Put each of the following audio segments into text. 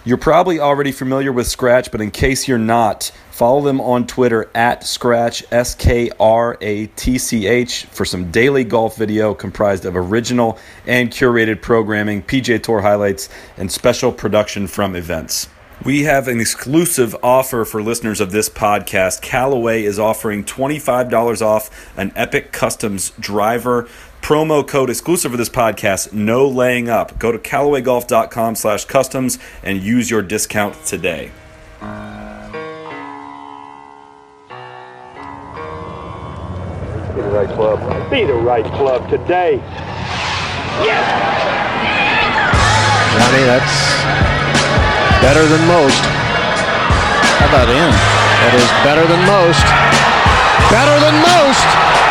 You're probably already familiar with Skratch, but in case you're not, follow them on Twitter at Skratch, Skratch, for some daily golf video comprised of original and curated programming, PGA Tour highlights, and special production from events. We have an exclusive offer for listeners of this podcast. Callaway is offering $25 off an Epic Customs driver. Promo code exclusive for this podcast, no laying up. Go to CallawayGolf.com/customs and use your discount today. Be the right club. Be the right club today. Yes! Johnny, that's better than most. How about in? That is better than most. Better than most!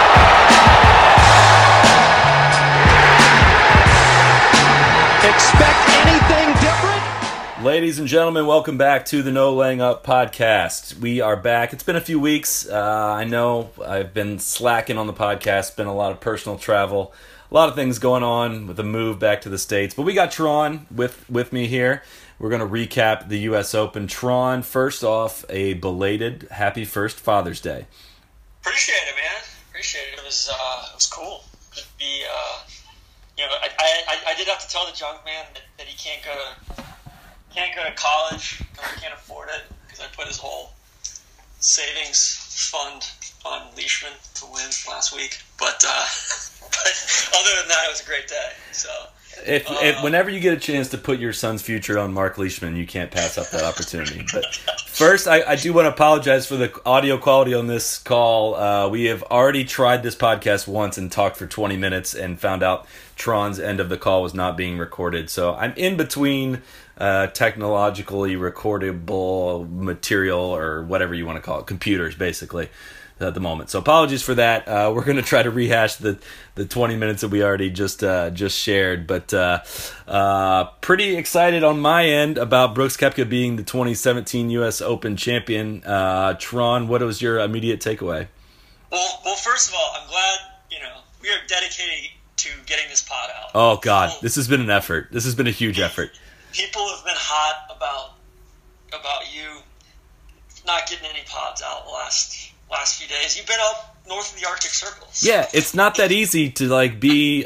Expect anything different? Ladies and gentlemen, welcome back to the No Laying Up podcast. We are back. It's been a few weeks. I know I've been slacking on the podcast. Been a lot of personal travel. A lot of things going on with the move back to the States. But we got Tron with me here. We're going to recap the U.S. Open. Tron, first off, a belated happy first Father's Day. Appreciate it, man. Appreciate it. It was cool. To be, I did have to tell the junk man that he can't go to college because he can't afford it because I put his whole savings fund on Leishman to win last week. But other than that, it was a great day. So. If whenever you get a chance to put your son's future on Mark Leishman, you can't pass up that opportunity. But first, I do want to apologize for the audio quality on this call. We have already tried this podcast once and talked for 20 minutes and found out Tron's end of the call was not being recorded. So I'm in between technologically recordable material or whatever you want to call it, computers basically. At the moment, so apologies for that. We're going to try to rehash the 20 minutes that we already just shared, but pretty excited on my end about Brooks Koepka being the 2017 U.S. Open champion. Tron, what was your immediate takeaway? Well, first of all, I'm glad we are dedicated to getting this pod out. Oh God, this has been an effort. This has been a huge effort. People have been hot about you not getting any pods out the last few days. You've been up north of the Arctic Circle. Yeah, it's not that easy to be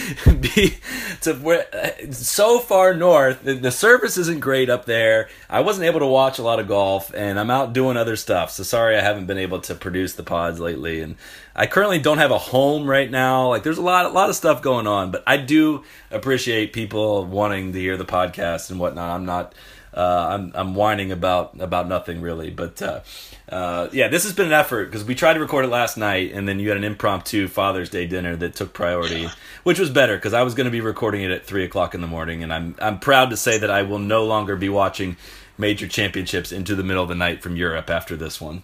so far north. The surface isn't great up there. I wasn't able to watch a lot of golf, and I'm out doing other stuff. So sorry I haven't been able to produce the pods lately. And I currently don't have a home right now. Like there's a lot of stuff going on, but I do appreciate people wanting to hear the podcast and whatnot. I'm not. I'm whining about nothing really, but this has been an effort because we tried to record it last night, and then you had an impromptu Father's Day dinner that took priority, which was better because I was going to be recording it at 3:00 in the morning, and I'm proud to say that I will no longer be watching major championships into the middle of the night from Europe after this one.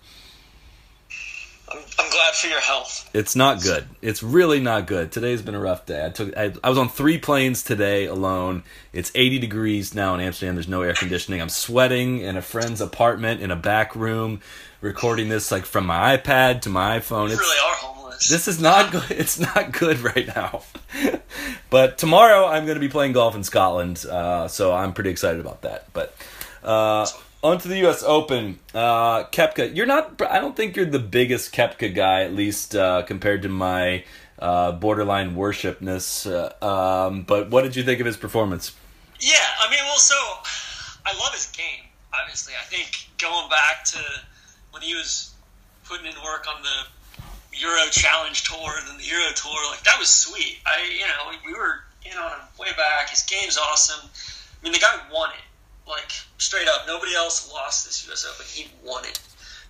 I'm glad for your health. It's not good. It's really not good. Today's been a rough day. I was on 3 planes today alone. It's 80 degrees now in Amsterdam. There's no air conditioning. I'm sweating in a friend's apartment in a back room, recording this from my iPad to my iPhone. You really are homeless. This is not good. It's not good right now. But tomorrow I'm going to be playing golf in Scotland, so I'm pretty excited about that. But on to the U.S. Open. Koepka, I don't think you're the biggest Koepka guy, at least compared to my borderline worshipness. But what did you think of his performance? Yeah, so I love his game, obviously. I think going back to when he was putting in work on the Euro Challenge Tour and then the Euro Tour, that was sweet. We were in on him way back. His game's awesome. The guy won it. Straight up, nobody else lost this U.S. Open. He won it.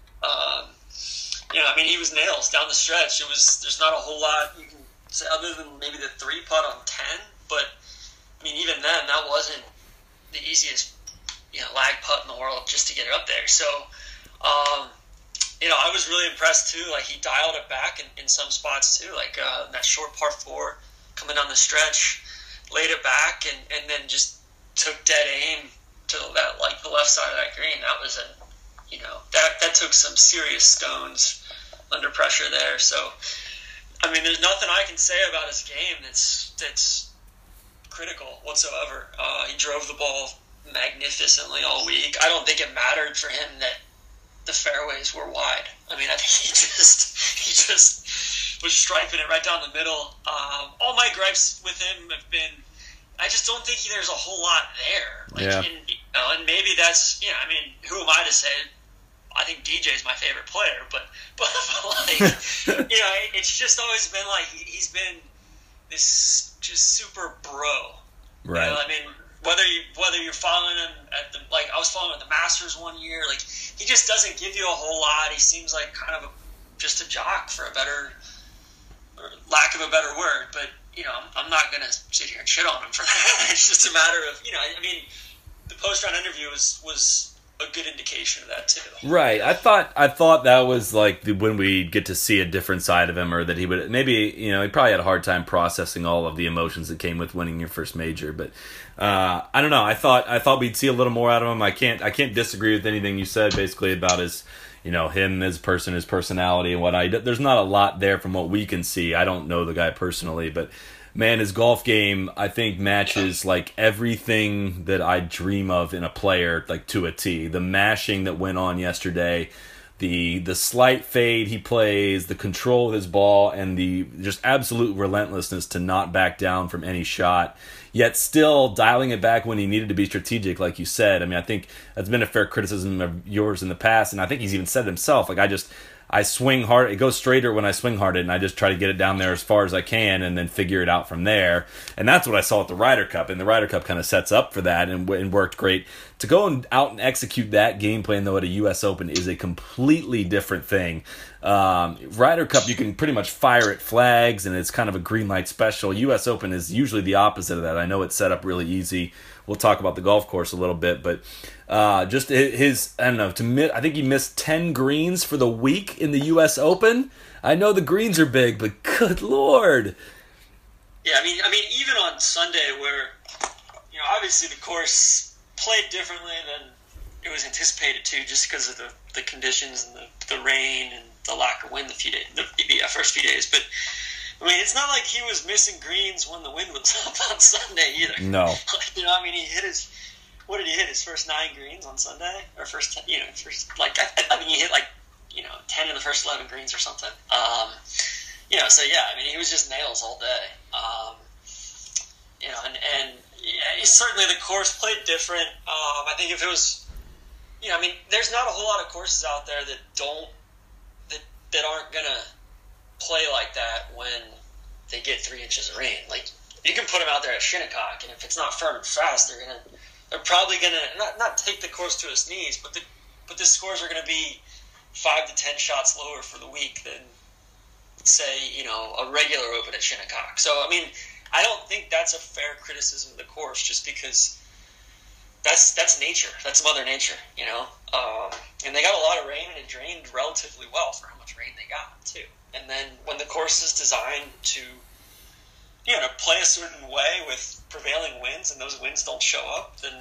He was nails down the stretch. There's not a whole lot you can say other than maybe the 3-putt on 10. But even then, that wasn't the easiest, lag putt in the world just to get it up there. So, I was really impressed too. He dialed it back in some spots too. That short par 4 coming down the stretch, laid it back, and then just took dead aim to that the left side of that green. That was that took some serious stones under pressure there. So there's nothing I can say about his game that's critical whatsoever. He drove the ball magnificently all week. I don't think it mattered for him that the fairways were wide. I mean, I think he just was striping it right down the middle. All my gripes with him have been, I just don't think there's a whole lot there. And maybe that's, I mean, who am I to say? I think DJ's my favorite player, but like, it's just always been like he's been this just super bro. Right. I mean, whether you're following him at I was following him at the Masters one year, like he just doesn't give you a whole lot. He seems like kind of just a jock, for lack of a better word. But I'm not gonna sit here and shit on him for that. It's just a matter of I mean, the post-round interview was a good indication of that too. Right. I thought that was like when we get to see a different side of him, or that he would maybe he probably had a hard time processing all of the emotions that came with winning your first major. But I don't know. I thought we'd see a little more out of him. I can't disagree with anything you said basically about his him as a person, his personality and whatnot. There's not a lot there from what we can see. I don't know the guy personally, but man, his golf game, I think, matches like everything that I dream of in a player, like to a T. The mashing that went on yesterday, the slight fade he plays, the control of his ball, and the just absolute relentlessness to not back down from any shot, yet still dialing it back when he needed to be strategic, like you said. I mean, I think that's been a fair criticism of yours in the past, and I think he's even said it himself. Like, I swing hard. It goes straighter when I swing hard, and I just try to get it down there as far as I can and then figure it out from there. And that's what I saw at the Ryder Cup, and the Ryder Cup kind of sets up for that and worked great. To go out and execute that game plan, though, at a U.S. Open is a completely different thing. Ryder Cup, you can pretty much fire at flags, and it's kind of a green light special. U.S. Open is usually the opposite of that. I know it's set up really easy. We'll talk about the golf course a little bit, but just his, I don't know, I think he missed 10 greens for the week in the U.S. Open. I know the greens are big, but good Lord. Yeah, I mean, even on Sunday where, obviously the course played differently than it was anticipated to, just because of the conditions and the rain and the lack of wind the first few days. But I mean, it's not like he was missing greens when the wind was up on Sunday either. No. I mean, he hit what did he hit? His first 9 greens on Sunday? Or first, he hit 10 of the first 11 greens or something. So yeah, I mean, he was just nails all day. Certainly the course played different. I think if it was, there's not a whole lot of courses out there that aren't gonna play like that when they get 3 inches of rain. Like, you can put them out there at Shinnecock, and if it's not firm and fast, they're probably gonna not take the course to its knees, but the scores are gonna be 5 to 10 shots lower for the week than, say, a regular Open at Shinnecock. So I mean, I don't think that's a fair criticism of the course, just because that's nature. That's Mother Nature, and they got a lot of rain, and it drained relatively well for how much rain they got too. And then when the course is designed to play a certain way with prevailing winds, and those winds don't show up, then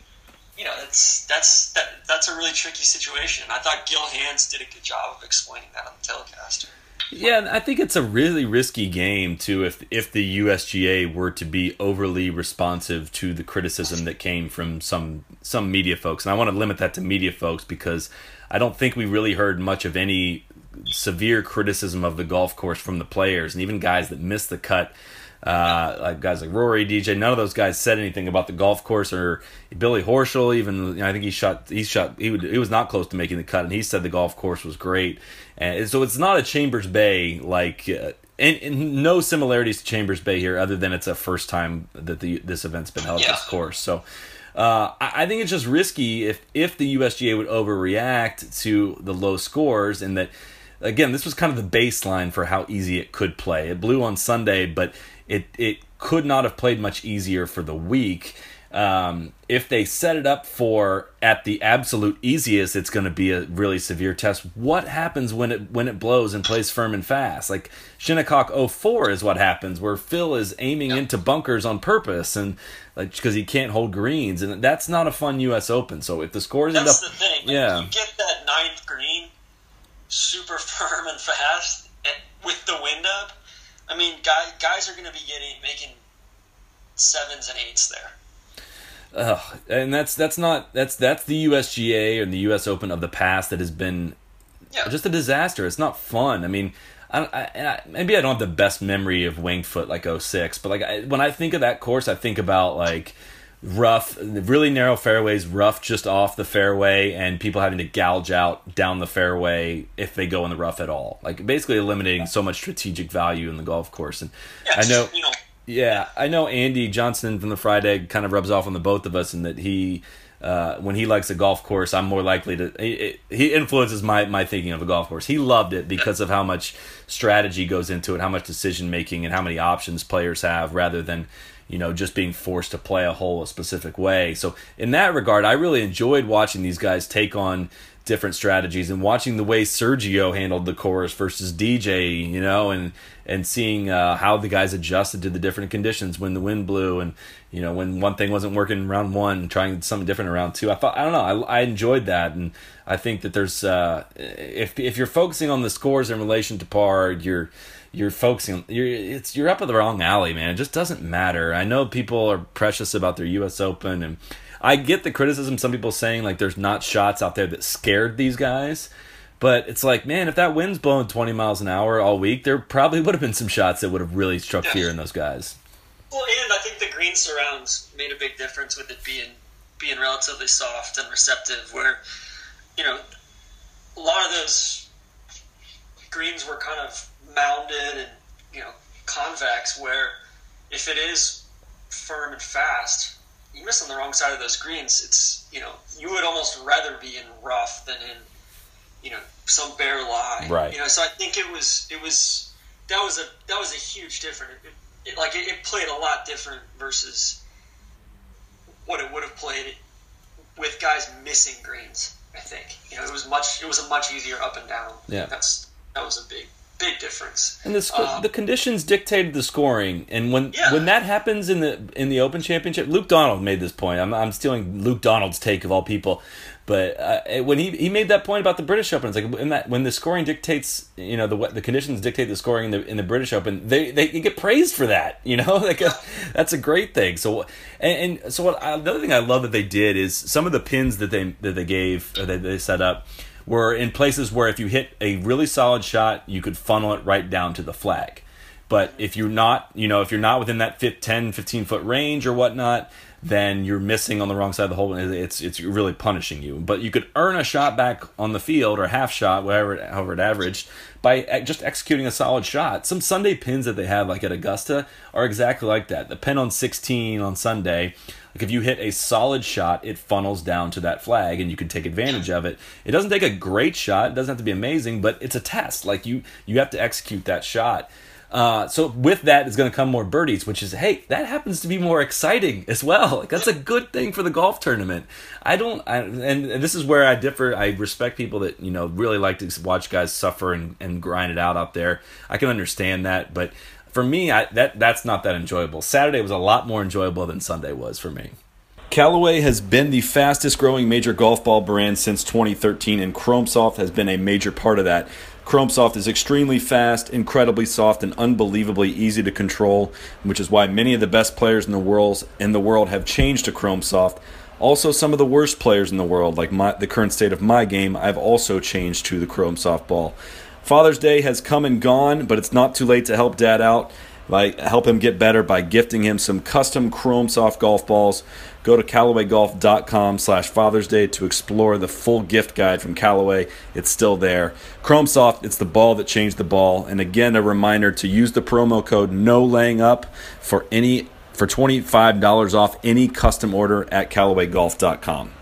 that's a really tricky situation. I thought Gil Hanse did a good job of explaining that on the telecast. Yeah, and I think it's a really risky game too if the USGA were to be overly responsive to the criticism that came from some media folks. And I want to limit that to media folks, because I don't think we really heard much of any severe criticism of the golf course from the players, and even guys that missed the cut, like guys like Rory, DJ. None of those guys said anything about the golf course, or Billy Horschel. Even I think he was not close to making the cut, and he said the golf course was great. And so it's not a Chambers Bay like, and no similarities to Chambers Bay here, other than it's a first time that this event's been held at this course. So I think it's just risky if the USGA would overreact to the low scores, and that, again, this was kind of the baseline for how easy it could play. It blew on Sunday, but it could not have played much easier for the week. If they set it up for at the absolute easiest, it's going to be a really severe test. What happens when it blows and plays firm and fast? Like Shinnecock 04 is what happens, where Phil is aiming into bunkers on purpose, and like because he can't hold greens, and that's not a fun U.S. Open. So if the scores end up, that's the thing. You get that 9th green super firm and fast with the wind up. I mean, guys are going to be making 7s and 8s there. And that's the USGA and the US Open of the past that has been just a disaster. It's not fun. I mean, maybe I don't have the best memory of Winged Foot like 06, but like when I think of that course, I think about like rough, really narrow fairways, rough just off the fairway, and people having to gouge out down the fairway if they go in the rough at all. Like basically eliminating so much strategic value in the golf course. And I know Andy Johnson from the Fried Egg kind of rubs off on the both of us in that he, when he likes a golf course, I'm more likely to. He influences my thinking of a golf course. He loved it because of how much strategy goes into it, how much decision making, and how many options players have, rather than just being forced to play a hole a specific way. So in that regard, I really enjoyed watching these guys take on different strategies and watching the way Sergio handled the course versus DJ, and seeing how the guys adjusted to the different conditions when the wind blew, and when one thing wasn't working in round one, trying something different in round two. I enjoyed that, and I think that there's if you're focusing on the scores in relation to par, you're focusing. You're up at the wrong alley, man. It just doesn't matter. I know people are precious about their U.S. Open, and I get the criticism. Some people saying like there's not shots out there that scared these guys, but it's like, man, if that wind's blowing 20 miles an hour all week, there probably would have been some shots that would have really struck fear in those guys. Well, and I think the green surrounds made a big difference with it being relatively soft and receptive. Where a lot of those greens were kind of mounded and convex, where if it is firm and fast, you miss on the wrong side of those greens, it's you would almost rather be in rough than in some bare lie, right? So I think that was a huge difference. It played a lot different versus what it would have played with guys missing greens. I think it was a much easier up and down. Yeah, that was a big difference. And the conditions dictated the scoring, and when that happens in the Open Championship, Luke Donald made this point. I'm stealing Luke Donald's take of all people, but when he made that point about the British Open, it's like when the scoring dictates, the conditions dictate the scoring in the British Open, they get praised for that. That's a great thing. So the other thing I love that they did is some of the pins that they gave, or that they set up, were in places where if you hit a really solid shot, you could funnel it right down to the flag. But if you're not within that 10-15 foot range or whatnot, then you're missing on the wrong side of the hole, and it's really punishing you. But you could earn a shot back on the field, or half shot, however it averaged, by just executing a solid shot. Some Sunday pins that they have, like at Augusta, are exactly like that. The pin on 16 on Sunday, like if you hit a solid shot, it funnels down to that flag, and you can take advantage of it. It doesn't take a great shot. It doesn't have to be amazing, but it's a test. Like you have to execute that shot. So with that is going to come more birdies, which is, hey, that happens to be more exciting as well. Like that's a good thing for the golf tournament. And this is where I differ. I respect people that really like to watch guys suffer and grind it out there. I can understand that, but for me, that's not that enjoyable. Saturday was a lot more enjoyable than Sunday was for me. Callaway has been the fastest growing major golf ball brand since 2013, and Chromesoft has been a major part of that. Chromesoft is extremely fast, incredibly soft, and unbelievably easy to control, which is why many of the best players in the world have changed to Chromesoft. Also, some of the worst players in the world, like the current state of my game, I've also changed to the Chromesoft ball. Father's Day has come and gone, but it's not too late to help Dad out. Help him get better by gifting him some custom Chromesoft golf balls. Go to CallawayGolf.com/Father's Day to explore the full gift guide from Callaway. It's still there. Chromesoft, it's the ball that changed the ball. And again, a reminder to use the promo code NOLAYINGUP for $25 off any custom order at CallawayGolf.com.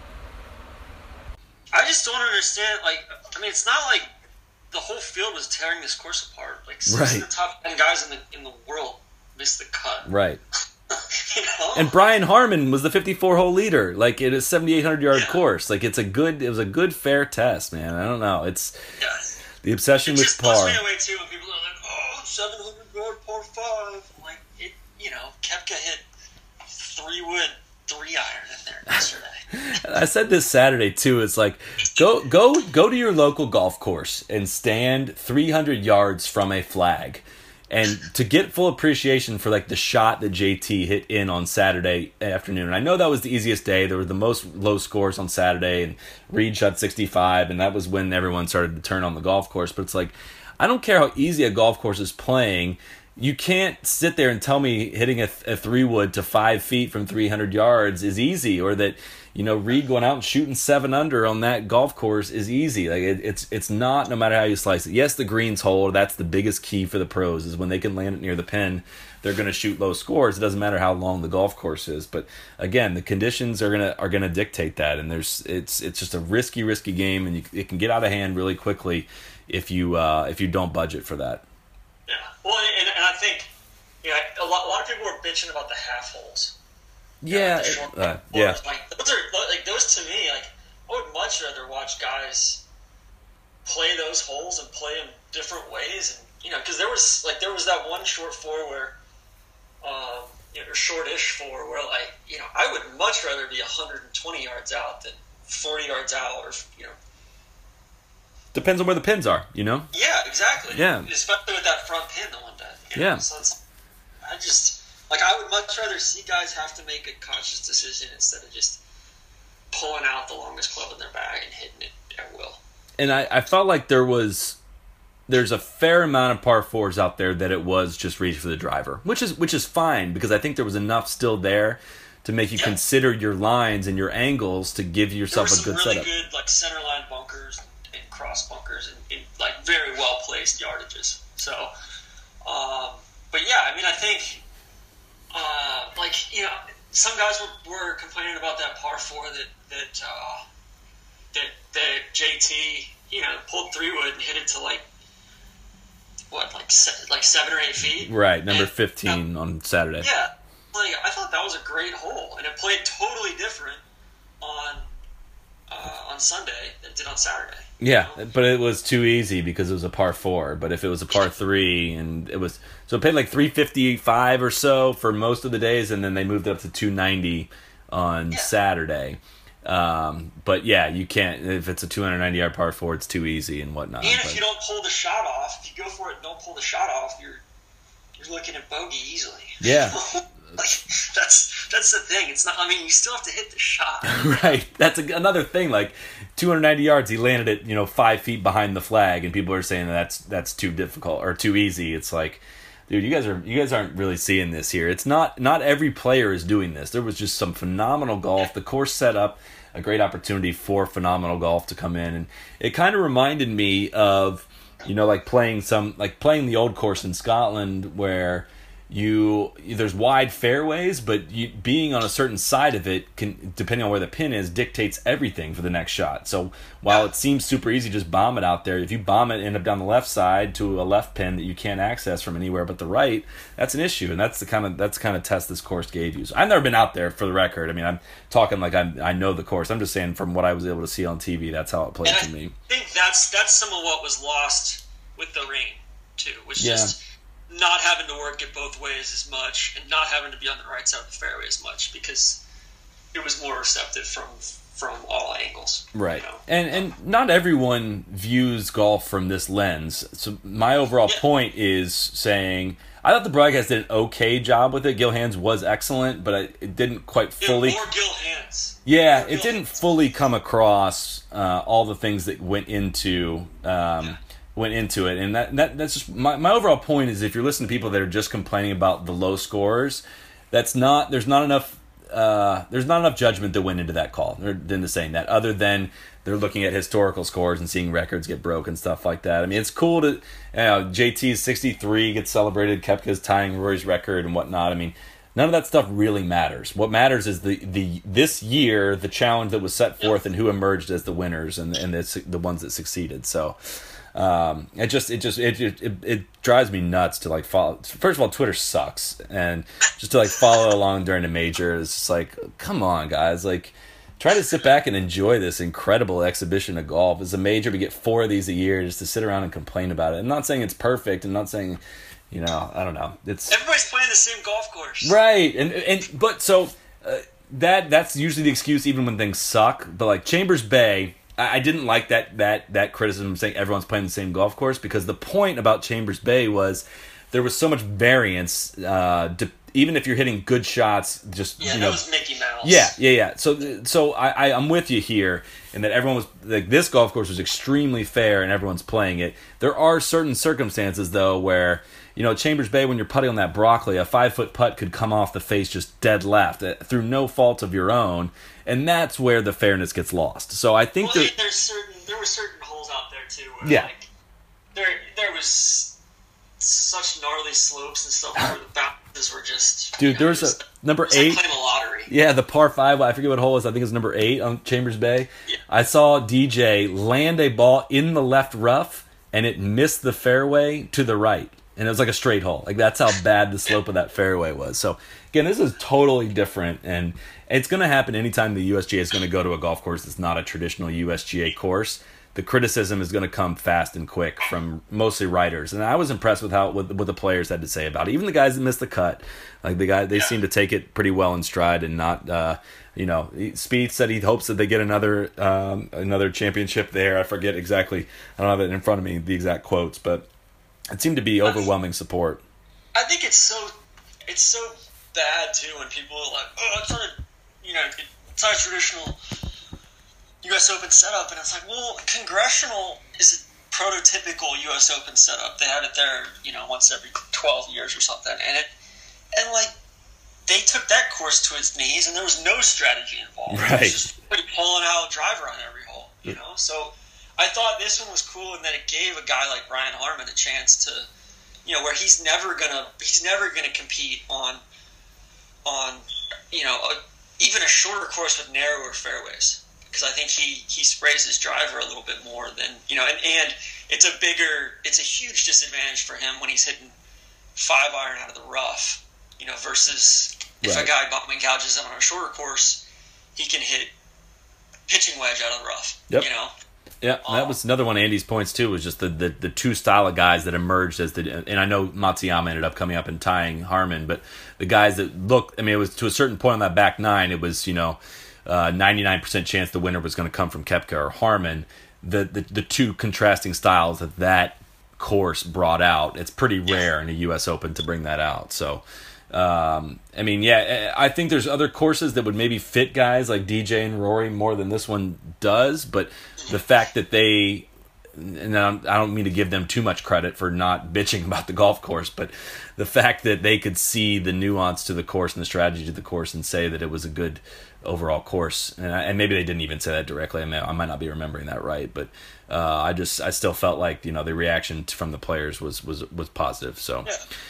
I just don't understand. It's not like the whole field was tearing this course apart. Like six of the top 10 guys in the world missed the cut. Right. And Brian Harmon was the 54-hole leader. Like it is 7,800-yard course. Like it was a good fair test, man. I don't know. It's the obsession with par. It just blows me away too when people are like, 700-yard par 5. I'm like Koepka hit 3-wood 3-iron in there yesterday. I said this Saturday too. It's like go to your local golf course and stand 300 yards from a flag. And to get full appreciation for like the shot that JT hit in on Saturday afternoon, and I know that was the easiest day. There were the most low scores on Saturday, and Reed shot 65, and that was when everyone started to turn on the golf course. But it's like, I don't care how easy a golf course is playing. You can't sit there and tell me hitting a 3-wood to 5 feet from 300 yards is easy, or that, you know, Reed going out and shooting 7 under on that golf course is easy. Like it's not, no matter how you slice it. Yes, the greens hold. That's the biggest key for the pros, is when they can land it near the pin, they're going to shoot low scores. It doesn't matter how long the golf course is. But again, the conditions are gonna dictate that, and it's just a risky game, and it can get out of hand really quickly if you don't budget for that. Yeah. Well, and I think, you know, a lot of people were bitching about the half holes. Yeah, yeah. Like those to me, like, I would much rather watch guys play those holes and play them different ways, and you know, because there was that one short four where, you know, or shortish four where, like, you know, I would much rather be 120 yards out than 40 yards out, or, you know. Depends on where the pins are, you know. Yeah, exactly. Yeah, especially with that front pin the one day. You know? Yeah. So I would much rather see guys have to make a conscious decision instead of just pulling out the longest club in their bag and hitting it at will. And I felt like there's a fair amount of par fours out there that it was just reach for the driver, which is fine, because I think there was enough still there to make you consider your lines and your angles to give yourself a good setup. There were some really good, like, center line bunkers and cross bunkers and like very well placed yardages. So, but yeah, I mean, I think, like, you know, some guys were complaining about that par 4 that JT, you know, pulled 3-wood and hit it to like 7 or 8 feet. Right, number 15 on Saturday. Yeah, like, I thought that was a great hole, and it played totally different on Sunday than it did on Saturday. Yeah, you know? But it was too easy because it was a par 4. But if it was a par 3, and it played like 355 or so for most of the days, and then they moved it up to 290 on Saturday. But yeah, you can't, if it's a 290-yard par 4, it's too easy and whatnot. And if you don't pull the shot off, if you go for it and don't pull the shot off, you're looking at bogey easily. Yeah. Like, that's the thing. It's not. I mean, you still have to hit the shot. Right. That's another thing. Like 290 yards, he landed it, 5 feet behind the flag, and people are saying that's too difficult or too easy. It's like, dude, you guys aren't really seeing this here. It's not every player is doing this. There was just some phenomenal golf. The course set up a great opportunity for phenomenal golf to come in, and it kind of reminded me of, like playing the old course in Scotland where there's wide fairways, but being on a certain side of it can, depending on where the pin is, dictates everything for the next shot. So while it seems super easy, just bomb it out there. If you bomb it, end up down the left side to a left pin that you can't access from anywhere but the right, that's an issue, and that's the kind of test this course gave you. So I've never been out there, for the record. I mean, I'm talking like I know the course. I'm just saying from what I was able to see on TV, that's how it played to me. I think that's some of what was lost with the rain too, was just not having to work it both ways as much, and not having to be on the right side of the fairway as much, because it was more receptive from all angles. Right. And not everyone views golf from this lens. So my overall point is saying, I thought the broadcast did an okay job with it. Gil Hands was excellent, but it didn't quite fully... More Gil Hands. Yeah, it didn't fully come across all the things that went into it, and that's just my overall point is, if you're listening to people that are just complaining about the low scores, there's not enough judgment that went into that call into saying that, other than they're looking at historical scores and seeing records get broken, stuff like that. I mean, it's cool to JT's 63 gets celebrated, Koepka's tying Rory's record and whatnot. I mean, none of that stuff really matters. What matters is this year, the challenge that was set forth, and who emerged as the winners and the ones that succeeded. So it drives me nuts to like follow. First of all, Twitter sucks, and just to like follow along during a major is just like, come on, guys, like try to sit back and enjoy this incredible exhibition of golf. It's a major, we get 4 of these a year, just to sit around and complain about it. I'm not saying it's perfect. I'm not saying, I don't know. It's everybody's playing the same golf course, right? But that's usually the excuse, even when things suck. But like Chambers Bay, I didn't like that criticism saying everyone's playing the same golf course, because the point about Chambers Bay was there was so much variance. Even if you're hitting good shots, just that was Mickey Mouse. Yeah. So I'm with you here, in that everyone was like, this golf course was extremely fair and everyone's playing it. There are certain circumstances though where, Chambers Bay, when you're putting on that broccoli, a 5-foot putt could come off the face just dead left through no fault of your own, and that's where the fairness gets lost. So I think there were certain holes out there too where there was such gnarly slopes and stuff where the bounces were just... Dude, there was a number 8. Like playing the lottery. Yeah, the par 5, I forget what hole it was. I think it was number 8 on Chambers Bay. Yeah. I saw DJ land a ball in the left rough, and it missed the fairway to the right. And it was like a straight hole. Like, that's how bad the slope of that fairway was. So, again, this is totally different. And it's going to happen anytime the USGA is going to go to a golf course that's not a traditional USGA course. The criticism is going to come fast and quick from mostly writers, and I was impressed with what the players had to say about it. Even the guys that missed the cut, like they seem to take it pretty well in stride and not. Spieth said he hopes that they get another championship there. I forget exactly. I don't have it in front of me, the exact quotes, but it seemed to be overwhelming support. I think it's so bad too when people are like, oh, it's not a traditional U.S. Open setup, and it's like, well, Congressional is a prototypical U.S. Open setup. They have it there, once every 12 years or something, and they took that course to its knees, and there was no strategy involved. Right. It was just pulling out a driver on every hole, So I thought this one was cool in that it gave a guy like Brian Harman a chance to, where he's never gonna compete on even a shorter course with narrower fairways. Because I think he sprays his driver a little bit more than, and it's a huge disadvantage for him when he's hitting 5-iron out of the rough, versus if a guy bombing gouges him on a shorter course, he can hit pitching wedge out of the rough, Yeah, that was another one of Andy's points too, was just the two style of guys that emerged and I know Matsuyama ended up coming up and tying Harman, but the guys that it was to a certain point on that back nine, it was, 99% chance the winner was going to come from Koepka or Harman. The two contrasting styles that course brought out, it's pretty rare in a U.S. Open to bring that out. So, I think there's other courses that would maybe fit guys like DJ and Rory more than this one does, but the fact that and I don't mean to give them too much credit for not bitching about the golf course, but the fact that they could see the nuance to the course and the strategy to the course and say that it was a good overall course, and maybe they didn't even say that directly. I might not be remembering that right, but I still felt like the reaction from the players was positive. So,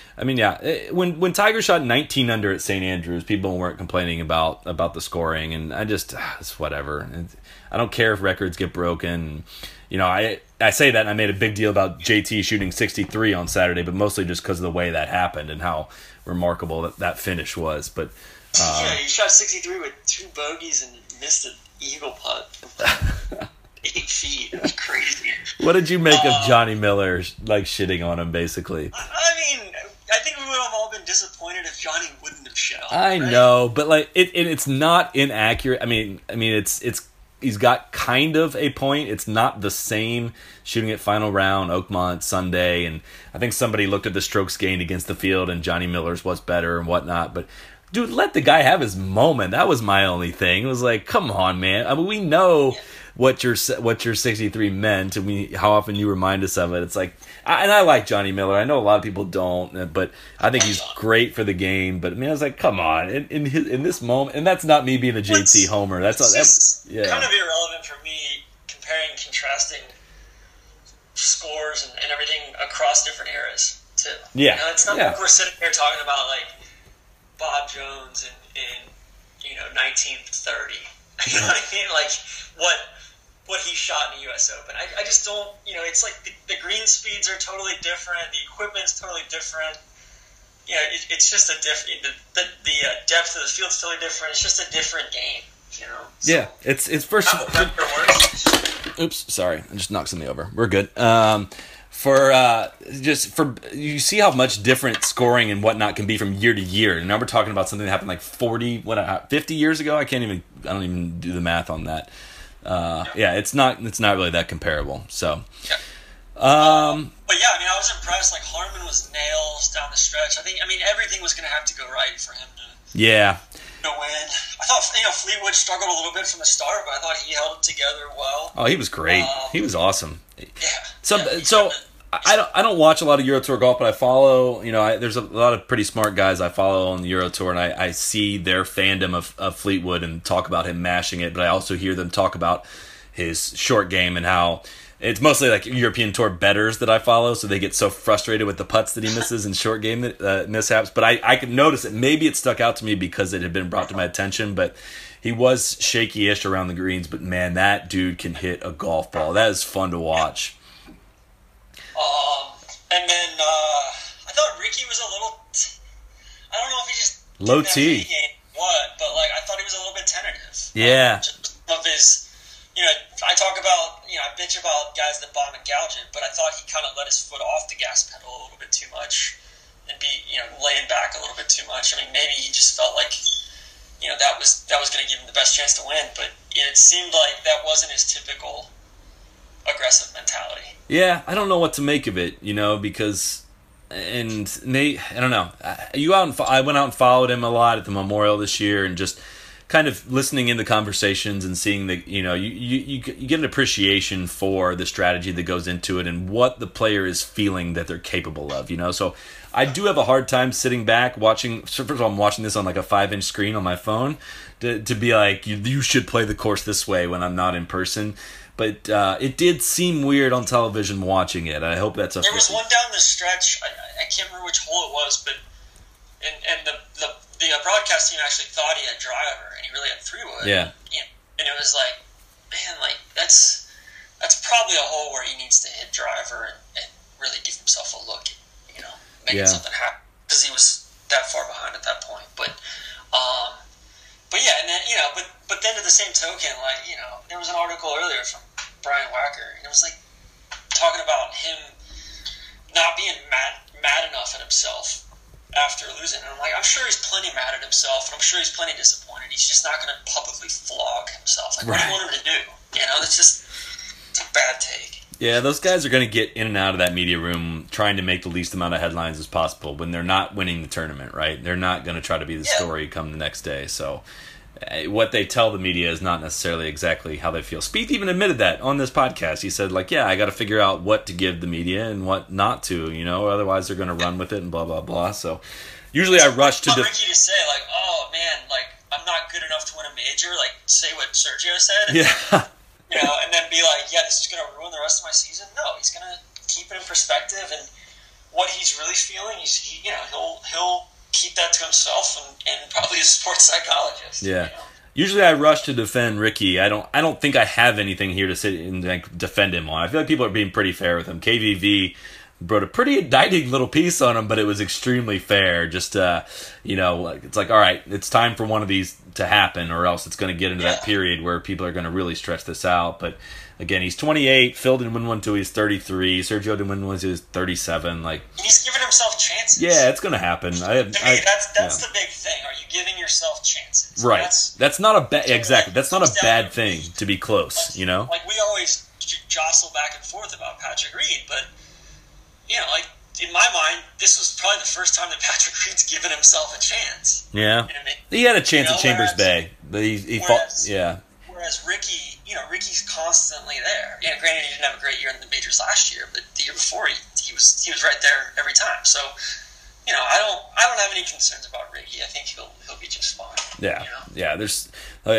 when Tiger shot 19 under at St. Andrews, people weren't complaining about the scoring, and it's whatever. I don't care if records get broken. I say that, and I made a big deal about JT shooting 63 on Saturday, but mostly just because of the way that happened and how remarkable that finish was. But he shot 63 with 2 bogeys and missed an eagle putt 8 feet. It was crazy. What did you make of Johnny Miller shitting on him, basically? I think we would have all been disappointed if Johnny wouldn't have shit on him. I know, but it's not inaccurate. It's he's got kind of a point. It's not the same shooting at final round, Oakmont, Sunday, and I think somebody looked at the strokes gained against the field and Johnny Miller's was better and whatnot, but dude, let the guy have his moment. That was my only thing. It was like, come on, man. We know what your 63 meant, and how often you remind us of it. It's like, and I like Johnny Miller. I know a lot of people don't, but I think he's great for the game. But I was like, come on, in this moment, and that's not me being a JT homer. That's kind of irrelevant for me comparing, contrasting scores and everything across different eras too. Yeah, it's not like we're sitting here talking about Bob Jones in 1930. You know what I mean? What he shot in the U.S. Open. I just don't. It's like the green speeds are totally different. The equipment's totally different. It's just a different. The depth of the field's totally different. It's just a different game. So, it's first. Oops, sorry, I just knocked something over. We're good. You see how much different scoring and whatnot can be from year to year. And now we're talking about something that happened 50 years ago. I don't even do the math on that. It's not really that comparable. So, But yeah, I mean, I was impressed. Like, Harmon was nails down the stretch. I mean, everything was going to have to go right for him to win. I thought, Fleetwood struggled a little bit from the start, but I thought he held it together well. Oh, he was great. He was awesome. Yeah. So I don't watch a lot of Euro Tour golf, but I follow. There's a lot of pretty smart guys I follow on the Euro Tour, and I see their fandom of Fleetwood and talk about him mashing it. But I also hear them talk about his short game and how it's mostly like European Tour bettors that I follow, so they get so frustrated with the putts that he misses in short game mishaps. But I could notice it. Maybe it stuck out to me because it had been brought to my attention, but he was shaky-ish around the greens. But man, that dude can hit a golf ball. That is fun to watch. And then I thought Ricky was a little. I don't know if he just low T. But like I thought he was a little bit tentative. Yeah. Just of his. I talk about, I bitch about guys that bomb and gouge it, but I thought he kind of let his foot off the gas pedal a little bit too much and be, laying back a little bit too much. I mean, maybe he just felt like, that was going to give him the best chance to win, but it seemed like that wasn't his typical aggressive mentality. Yeah, I don't know what to make of it, because, I don't know. I went out and followed him a lot at the Memorial this year and just kind of listening in the conversations and seeing the, you get an appreciation for the strategy that goes into it and what the player is feeling that they're capable of, So I do have a hard time sitting back watching. So first of all, I'm watching this on like a 5-inch screen on my phone to be like, you should play the course this way when I'm not in person. But it did seem weird on television watching it. I hope that's There was one down the stretch. I can't remember which hole it was, but and the broadcast team actually thought he had driver, and he really had 3-wood. Yeah. And it was like, man, like that's probably a hole where he needs to hit driver and really give himself a look, making something happen, because he was that far behind at that point. But yeah, and then but then to the same token, like there was an article earlier from Brian Wacker, and it was like talking about him not being mad enough at himself after losing. And I'm like, I'm sure he's plenty mad at himself, and I'm sure he's plenty disappointed. He's just not going to publicly flog himself. Like, what do you want him to do? It's a bad take. Yeah, those guys are going to get in and out of that media room trying to make the least amount of headlines as possible when they're not winning the tournament, right? They're not going to try to be the story come the next day. So what they tell the media is not necessarily exactly how they feel. Spieth even admitted that on this podcast. He said, like, I got to figure out what to give the media and what not to, otherwise they're going to run with it and blah, blah, blah. So usually I rush to... Ricky to say, like, oh, man, like, I'm not good enough to win a major. Like, say what Sergio said. Yeah. And then be like, yeah, this is going to ruin the rest of my season. No, he's going to keep it in perspective, and what he's really feeling, he'll keep that to himself and probably a sports psychologist. Yeah. Usually I rush to defend Ricky. I don't think I have anything here to sit and defend him on. I feel like people are being pretty fair with him. KVV wrote a pretty indicting little piece on him, but it was extremely fair. Just, it's like, all right, it's time for one of these to happen, or else it's going to get into that period where people are going to really stretch this out. But again, he's 28. Phil didn't win one until he's 33. Sergio didn't win one until he's 37. Like, he's giving himself chances. Yeah, it's going to happen. To me, that's the big thing. Are you giving yourself chances? Right. That's not a exactly. That's not a bad thing to be close. Like we always jostle back and forth about Patrick Reed, but like in my mind, this was probably the first time that Patrick Reed's given himself a chance. Yeah, he had a chance at Chambers Bay, but he fought. Yeah. Whereas Ricky, Ricky's constantly there. Granted, he didn't have a great year in the majors last year, but the year before he was right there every time. So, I don't have any concerns about Ricky. I think he'll be just fine. Yeah, yeah. There's,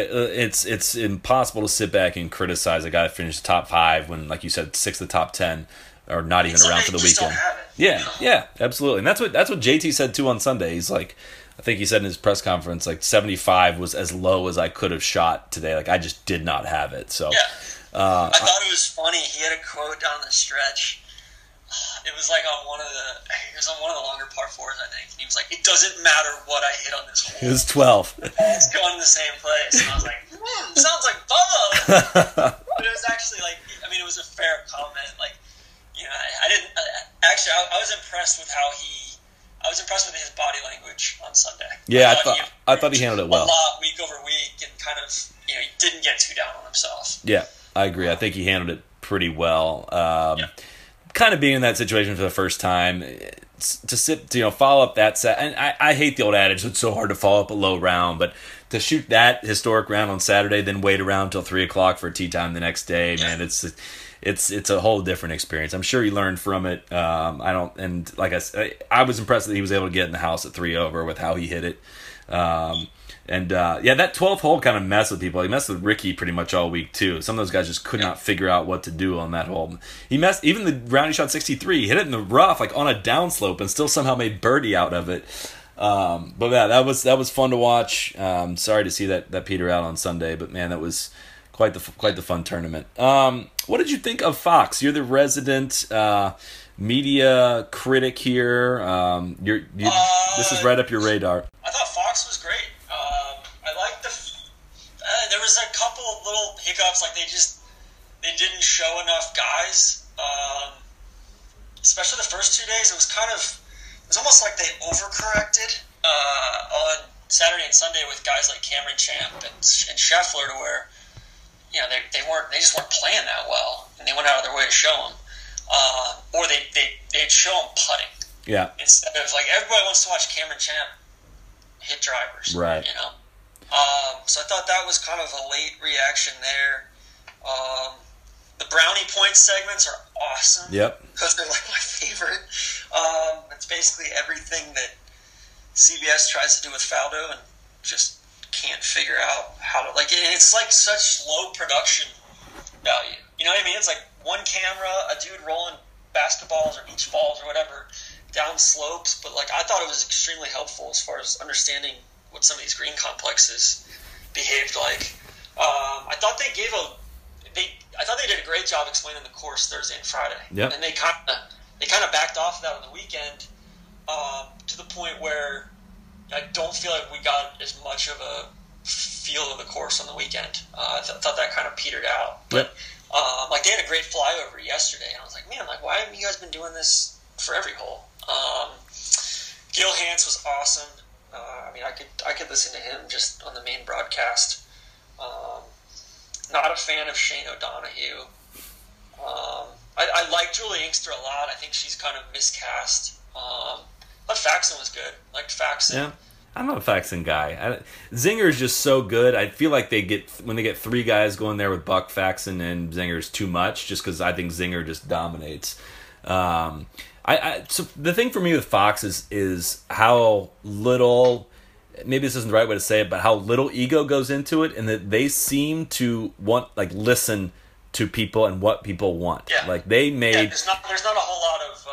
it's impossible to sit back and criticize a guy that finished top 5 when, like you said, 6 of the top 10 are not even around for the weekend. Yeah, absolutely. And that's what JT said too on Sunday. He's like, I think he said in his press conference, like 75 was as low as I could have shot today. Like I just did not have it. So I thought it was funny. He had a quote down the stretch. It was like on one of the longer par 4s, I think. He was like, "It doesn't matter what I hit on this hole. It was 12. It's going to the same place." And I was like, "Sounds like Bubba." But it was actually like, it was a fair comment. Like, I didn't actually. I was impressed with his body language on Sunday. Yeah, I thought he handled it well. A lot week over week, and kind of he didn't get too down on himself. Yeah, I agree. I think he handled it pretty well. kind of being in that situation for the first time, to follow up that set, and I hate the old adage, it's so hard to follow up a low round, but to shoot that historic round on Saturday, then wait around till 3:00 for tee time the next day, man, it's a whole different experience. I'm sure he learned from it. Like I said, I was impressed that he was able to get in the house at 3 over with how he hit it. That 12th hole kind of messed with people. He messed with Ricky pretty much all week too. Some of those guys just could not figure out what to do on that hole. He messed, even the round he shot 63, he hit it in the rough, like on a downslope, and still somehow made birdie out of it. But yeah, that was fun to watch. Sorry to see that peter out on Sunday, but man, that was quite the fun tournament. What did you think of Fox? You're the resident media critic here. This is right up your radar. I thought Fox was great. I liked there was a couple of little hiccups, like they didn't show enough guys. Especially the first 2 days, it was almost like they overcorrected on Saturday and Sunday with guys like Cameron Champ and Scheffler, to where they just weren't playing that well, and they went out of their way to show them, or they'd show them putting. Yeah. Instead of, like, everybody wants to watch Cameron Champ hit drivers, right? So I thought that was kind of a late reaction there. The brownie points segments are awesome. Yep. Because they're like my favorite. It's basically everything that CBS tries to do with Faldo and just can't figure out how to, like, it's like such low production value. You know what I mean? It's like one camera, a dude rolling basketballs or beach balls or whatever down slopes, but like I thought it was extremely helpful as far as understanding what some of these green complexes behaved like. I thought they did a great job explaining the course Thursday and Friday. Yep. And they kind of backed off of that on the weekend, to the point where I don't feel like we got as much of a feel of the course on the weekend. I thought that kind of petered out. But like they had a great flyover yesterday, and I was like, man, like, why haven't you guys been doing this for every hole? Gil Hanse was awesome. I mean, I could listen to him just on the main broadcast. Not a fan of Shane O'Donohue. I like Julie Inkster a lot. I think she's kind of miscast. But Faxon was good. Liked Faxon. Yeah. I'm not a Faxon guy. Zinger is just so good. I feel like when they get three guys going there with Buck, Faxon, and Zinger is too much, just because I think Zinger just dominates. So the thing for me with Fox is how little, maybe this isn't the right way to say it, but how little ego goes into it, and that they seem to listen to people and what people want. Yeah. Like they made. Yeah, there's not a whole lot of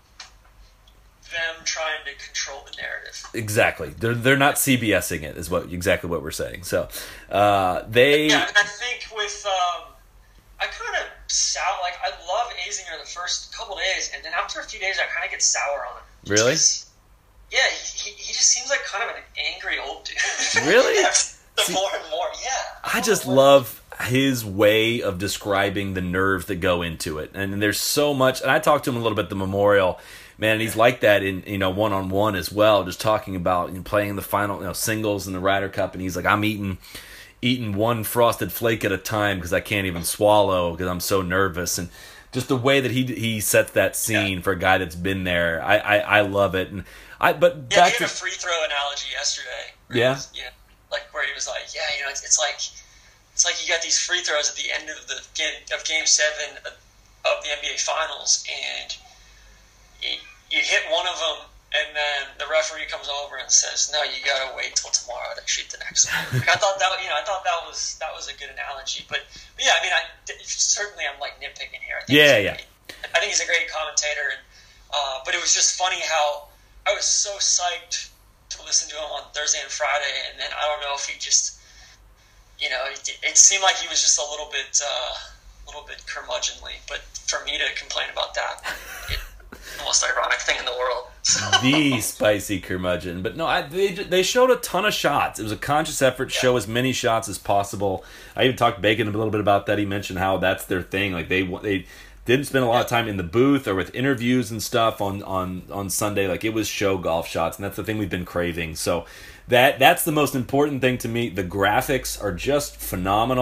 them trying to control the narrative. Exactly. They're not CBSing it, is exactly what we're saying. So they. Yeah, and I think with I kind of I love Azinger the first couple days, and then after a few days, I kind of get sour on him. Really? Yeah, he just seems like kind of an angry old dude. Really? More and more, yeah. I just love his way of describing the nerves that go into it, and there's so much. And I talked to him a little bit at the Memorial, man. And he's like that in one-on-one as well, just talking about playing the final singles in the Ryder Cup, and he's like, I'm eating one frosted flake at a time because I can't even swallow because I'm so nervous. And just the way that he sets that scene for a guy that's been there, I love it. And he had a free throw analogy yesterday. Yeah. Like where he was like, it's like you got these free throws at the end of Game 7 of the NBA Finals, and you hit one of them, and then the referee comes over and says, "No, you gotta wait till tomorrow to shoot the next one." Like, I thought that was a good analogy, but yeah, I mean, certainly I'm like nitpicking here. I think he's a great commentator, and but it was just funny how I was so psyched to listen to him on Thursday and Friday, and then I don't know if he just, it seemed like he was just a little bit curmudgeonly. But for me to complain about that, it's the most ironic thing in the world. The spicy curmudgeon. But no, they showed a ton of shots. It was a conscious effort to show as many shots as possible. I even talked to Bacon a little bit about that. He mentioned how that's their thing. Like they didn't spend a lot of time in the booth or with interviews and stuff on Sunday. Like it was show golf shots, and that's the thing we've been craving. So that's the most important thing to me. The graphics are just phenomenal.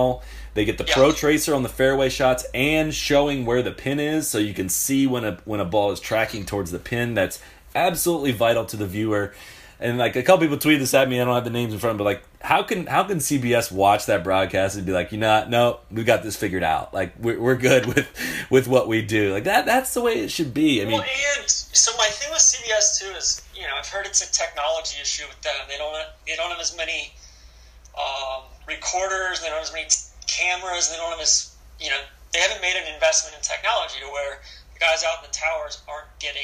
They get the Pro Tracer on the fairway shots and showing where the pin is, so you can see when a ball is tracking towards the pin. That's absolutely vital to the viewer. And like a couple people tweeted this at me. I don't have the names in front, but like, how can CBS watch that broadcast and be like, no, we got this figured out. Like we're good with what we do. Like that's the way it should be. I mean, and so my thing with CBS too is, I've heard it's a technology issue with them. They don't have as many recorders. They don't have as many cameras. They don't have as they haven't made an investment in technology to where the guys out in the towers aren't getting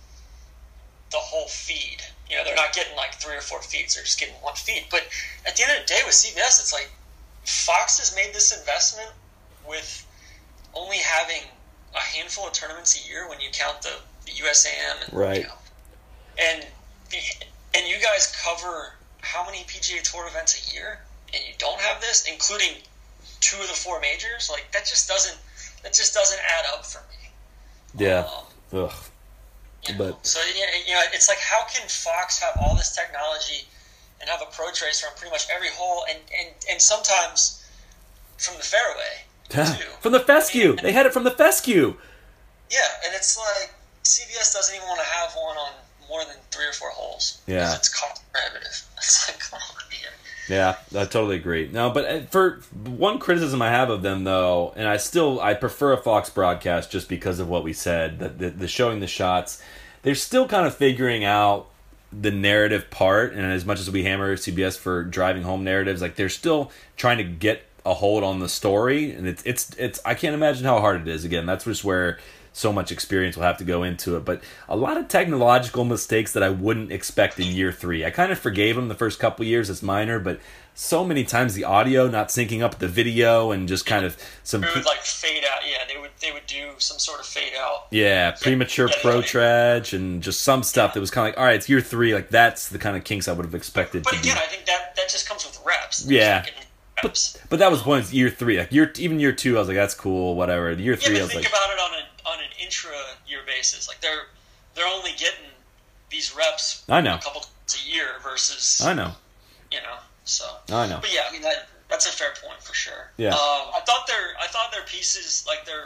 the whole feed. They're not getting like 3 or 4 feeds. They're just getting 1 feed. But at the end of the day with CBS, it's like Fox has made this investment with only having a handful of tournaments a year when you count the USAM. And, right. And you guys cover how many PGA Tour events a year, and you don't have this, including 2 of the 4 majors? Like that just doesn't add up for me. Yeah. Ugh. But so it's like, how can Fox have all this technology and have a Pro Tracer on pretty much every hole, and sometimes from the fairway too. From the fescue. They had it from the fescue. Yeah, and it's like CBS doesn't even want to have one on more than 3 or 4 holes. Yeah, because it's cost prohibitive. It's like, come on, man. Yeah, I totally agree. No, but for one criticism I have of them, though, and I prefer a Fox broadcast just because of what we said, the showing the shots. They're still kind of figuring out the narrative part, and as much as we hammer CBS for driving home narratives, like they're still trying to get a hold on the story, and it's I can't imagine how hard it is. Again, that's just where so much experience will have to go into it, but a lot of technological mistakes that I wouldn't expect in year 3. I kind of forgave them the first couple years as minor, but so many times the audio not syncing up with the video and just kind of some... It would like fade out, yeah, they would do some sort of fade out. Yeah, premature pro-traj and just some stuff that was kind of like, all right, it's year 3, like that's the kind of kinks I would have expected. But again, I think that just comes with reps. Yeah. But that was one year 3. Like even year 2, I was like, that's cool, whatever. Year 3, I was think like... about it on an intra-year basis. Like they're only getting these reps I know. a couple times a year versus I know. So I know. But yeah, I mean that's a fair point for sure. Yeah. I thought their pieces, like their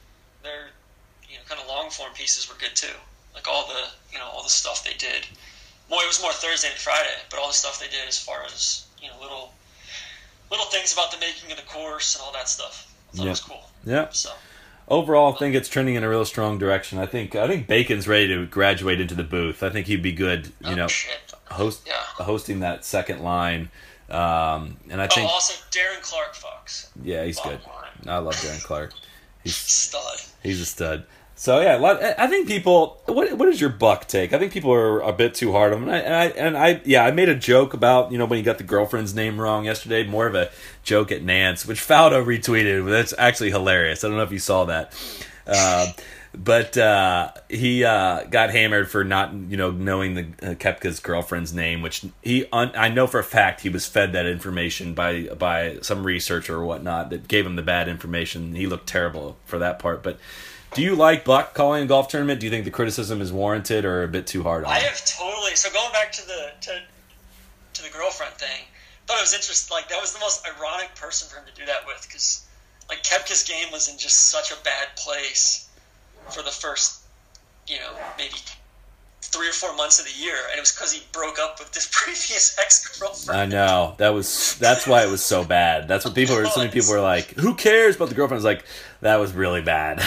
kind of long form pieces, were good too. Like all the stuff they did. It was more Thursday and Friday, but all the stuff they did as far as little things about the making of the course and all that stuff. I thought it was cool. Yeah. So overall, I think it's trending in a real strong direction. I think Bacon's ready to graduate into the booth. I think he'd be good, hosting that second line. And I think also Darren Clark Fox. Yeah, he's good. I love Darren Clark. He's stud. He's a stud. So yeah, I think people. What is your Buck take? I think people are a bit too hard on him. I made a joke about when he got the girlfriend's name wrong yesterday. More of a joke at Nance, which Faldo retweeted. But that's actually hilarious. I don't know if you saw that. But he got hammered for not knowing the Koepka's girlfriend's name, which I know for a fact he was fed that information by some researcher or whatnot that gave him the bad information. He looked terrible for that part, but. Do you like Buck calling a golf tournament? Do you think the criticism is warranted or a bit too hard on him? I have totally. So going back to the girlfriend thing, I thought it was interesting. Like that was the most ironic person for him to do that with, because like Koepka's game was in just such a bad place for the first, maybe 3 or 4 months of the year, and it was because he broke up with this previous ex-girlfriend. I know that's why it was so bad. That's what people were. So many people were like, "Who cares about the girlfriend?" I was like, that was really bad.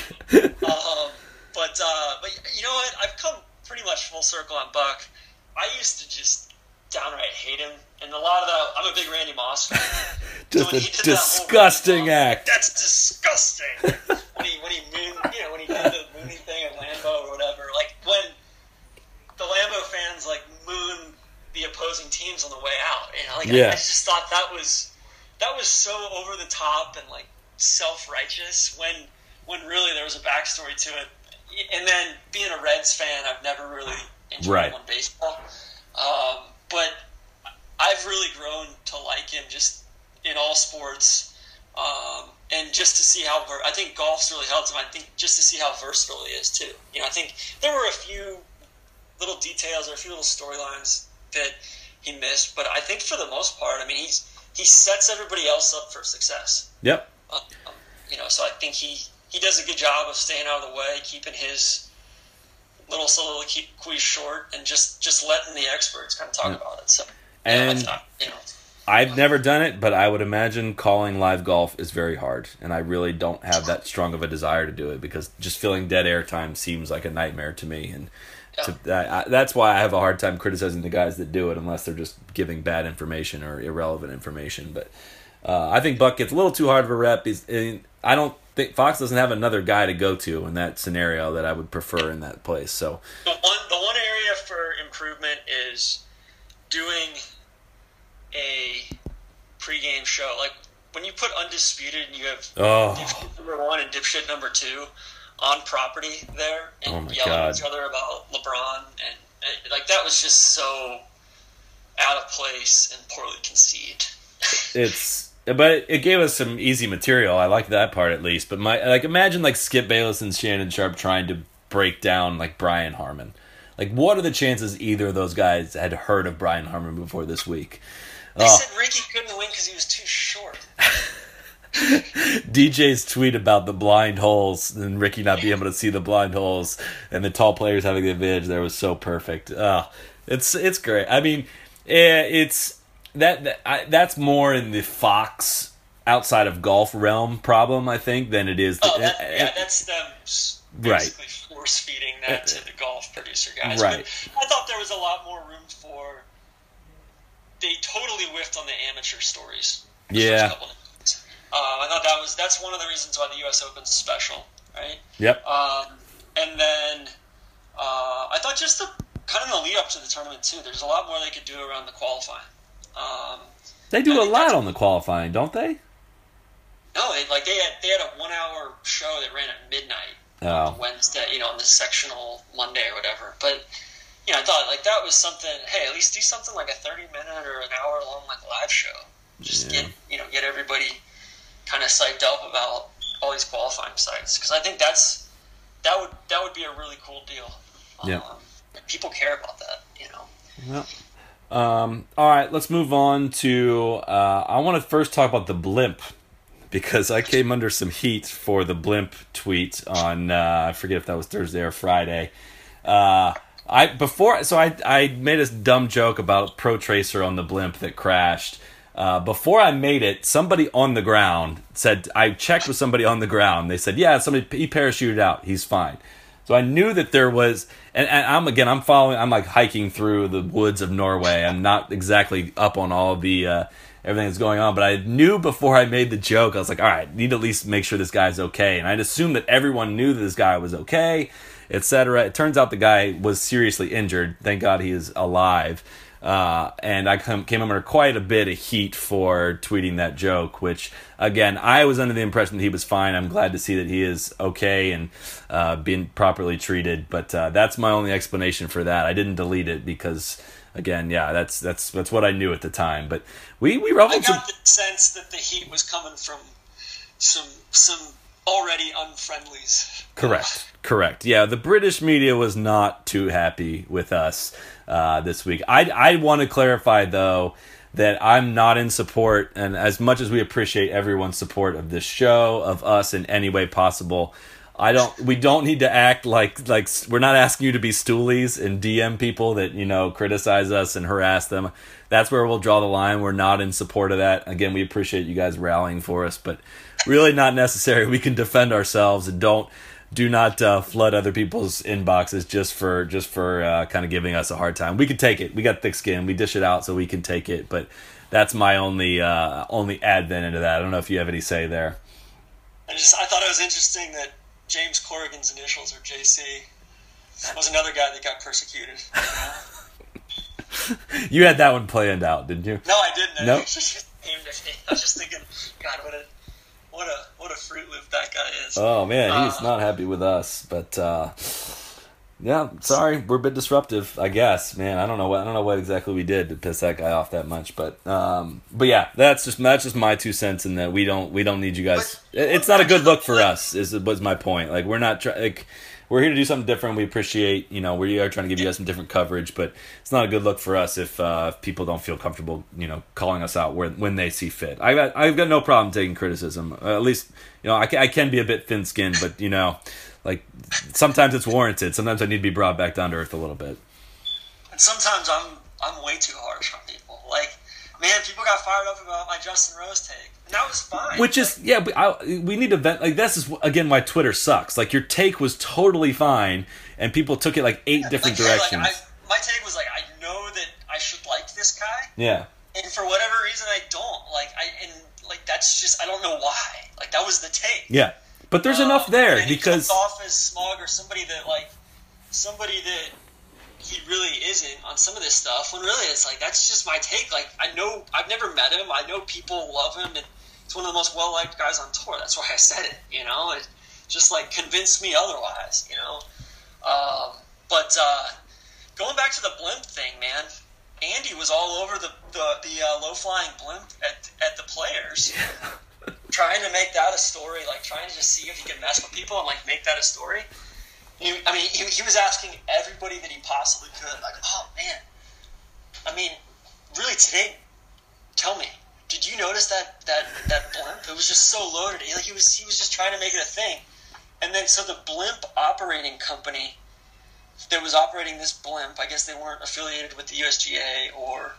But you know what? I've come pretty much full circle on Buck. I used to just downright hate him, and a lot of that. I'm a big Randy Moss fan. Just so a disgusting act. That's disgusting. when he did the mooning thing at Lambeau or whatever. Like when the Lambeau fans like moon the opposing teams on the way out. I just thought that was so over the top and like self-righteous when really there was a backstory to it. And then being a Reds fan, I've never really enjoyed baseball. But I've really grown to like him just in all sports. And just to see how I think golf's really helped him. I think just to see how versatile he is too. I think there were a few little details or a few little storylines that he missed, but I think for the most part, I mean, he sets everybody else up for success. Yep. So I think he does a good job of staying out of the way, keeping his little soliloquy short, and just letting the experts kind of talk about it. So, and I've never done it, but I would imagine calling live golf is very hard, and I really don't have that strong of a desire to do it because just filling dead air time seems like a nightmare to me, and that's why I have a hard time criticizing the guys that do it unless they're just giving bad information or irrelevant information. But I think Buck gets a little too hard of a rep. I don't think Fox doesn't have another guy to go to in that scenario that I would prefer in that place. So the one area for improvement is doing a pregame show. Like when you put Undisputed and you have dipshit number 1 and dipshit number 2 on property there and yelling at each other about LeBron, and like that was just so out of place and poorly conceived. But it gave us some easy material. I like that part at least. But imagine like Skip Bayless and Shannon Sharp trying to break down like Brian Harmon. Like, what are the chances either of those guys had heard of Brian Harmon before this week? They said Ricky couldn't win because he was too short. DJ's tweet about the blind holes and Ricky not being able to see the blind holes and the tall players having the advantage there was so perfect. It's great. I mean, it's that's more in the Fox outside of golf realm problem, I think, than it is. That's them basically force feeding that to the golf producer guys. Right. But I thought there was a lot more room for. They totally whiffed on the amateur stories. Yeah. I thought that's one of the reasons why the U.S. Open's special, right? Yep. And then I thought just kind of the lead up to the tournament too. There's a lot more they could do around the qualifying. They do a lot on the qualifying, don't they? No, they had a 1 hour show that ran at midnight on Wednesday, on the sectional Monday or whatever. But I thought like that was something. Hey, at least do something like a 30-minute or an hour long like live show. Just get everybody kind of psyched up about all these qualifying sites, because I think that would be a really cool deal. People care about that, Well, all right, let's move on to. I want to first talk about the blimp, because I came under some heat for the blimp tweet on I forget if that was Thursday or Friday. I made a dumb joke about Pro Tracer on the blimp that crashed. Before I made it, somebody on the ground said, I checked with somebody on the ground. They said, yeah, he parachuted out. He's fine. So I knew that there was, and I'm like hiking through the woods of Norway. I'm not exactly up on all the, everything that's going on, but I knew before I made the joke, I was like, all right, need to at least make sure this guy's okay. And I'd assumed that everyone knew that this guy was okay, etc. It turns out the guy was seriously injured. Thank God he is alive. And I came under quite a bit of heat for tweeting that joke, which, again, I was under the impression that he was fine. I'm glad to see that he is okay and being properly treated. But that's my only explanation for that. I didn't delete it because, again, that's what I knew at the time. But we ruffled some. I got the sense that the heat was coming from some already unfriendlies. Correct. Yeah, the British media was not too happy with us this week. I want to clarify, though, that I'm not in support, and as much as we appreciate everyone's support of this show, of us in any way possible, we don't need to act like we're not asking you to be stoolies and DM people that, criticize us and harass them. That's where we'll draw the line. We're not in support of that. Again, we appreciate you guys rallying for us, but really not necessary. We can defend ourselves, and do not flood other people's inboxes just for kind of giving us a hard time. We can take it. We got thick skin. We dish it out so we can take it. But that's my only advent into that. I don't know if you have any say there. I thought it was interesting that James Corrigan's initials are JC. That was another guy that got persecuted. You had that one planned out, didn't you? No, I didn't. No? It just aimed at me. I was just thinking, God, what a Fruit Loop that guy is. Oh man, he's not happy with us. But Yeah, sorry, we're a bit disruptive, I guess. Man, I don't know what exactly we did to piss that guy off that much, but yeah, that's just my 2 cents in that we don't need you guys. It's not a good look for us. Was my point. Like we're not we're here to do something different. We appreciate, we are trying to give you guys some different coverage, but it's not a good look for us if people don't feel comfortable, calling us out when they see fit. I've got no problem taking criticism. At least, I can be a bit thin-skinned, but like sometimes it's warranted. Sometimes I need to be brought back down to earth a little bit. And sometimes I'm way too harsh on people. Like, man, people got fired up about my Justin Rose take, and that was fine. Which is but we need to vent. Like this is again why Twitter sucks. Like your take was totally fine, and people took it like 8 different directions. My take was like, I know that I should like this guy. Yeah. And for whatever reason, I don't. That's just, I don't know why. Like that was the take. Yeah. But there's enough there and because he comes off as smug or somebody that he really isn't on some of this stuff. When really it's like that's just my take. Like I know I've never met him. I know people love him, and he's one of the most well liked guys on tour. That's why I said it. It just like convinced me otherwise. But going back to the blimp thing, man. Andy was all over the low flying blimp at the Players. Trying to make that a story, like trying to just see if he could mess with people and like make that a story. He was asking everybody that he possibly could, like, oh man, really today, tell me, did you notice that blimp? It was just so loaded. Like he was just trying to make it a thing. And then so the blimp operating company that was operating this blimp, I guess they weren't affiliated with the USGA or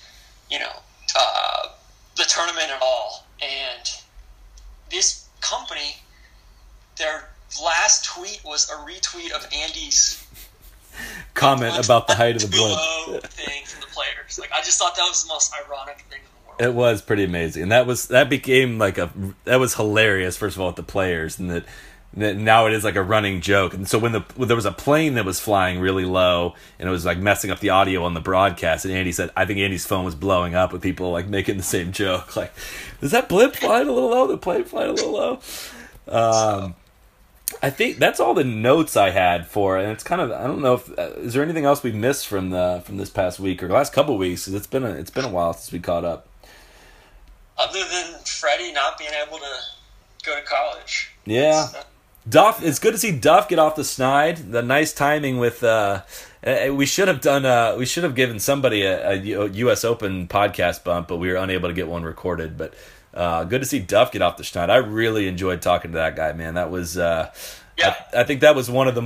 the tournament at all. And this company, their last tweet was a retweet of Andy's comment about the height of the blimp thing from the Players. Like I just thought that was the most ironic thing in the world. It was pretty amazing, and that became that was hilarious. First of all, with the Players, and that now it is like a running joke. And so when there was a plane that was flying really low and it was like messing up the audio on the broadcast, and Andy said, I think Andy's phone was blowing up with people like making the same joke. Like, is that blimp flying a little low? The plane flying a little low? I think that's all the notes I had for it. And it's kind of, I don't know if is there anything else we missed from this past week or the last couple of weeks? It's been a while since we caught up. Other than Freddie not being able to go to college. Yeah. Duff, it's good to see Duff get off the snide. The nice timing with we should have given somebody a U.S. Open podcast bump, but we were unable to get one recorded. But good to see Duff get off the schneid. I really enjoyed talking to that guy, man. That was I think that was one of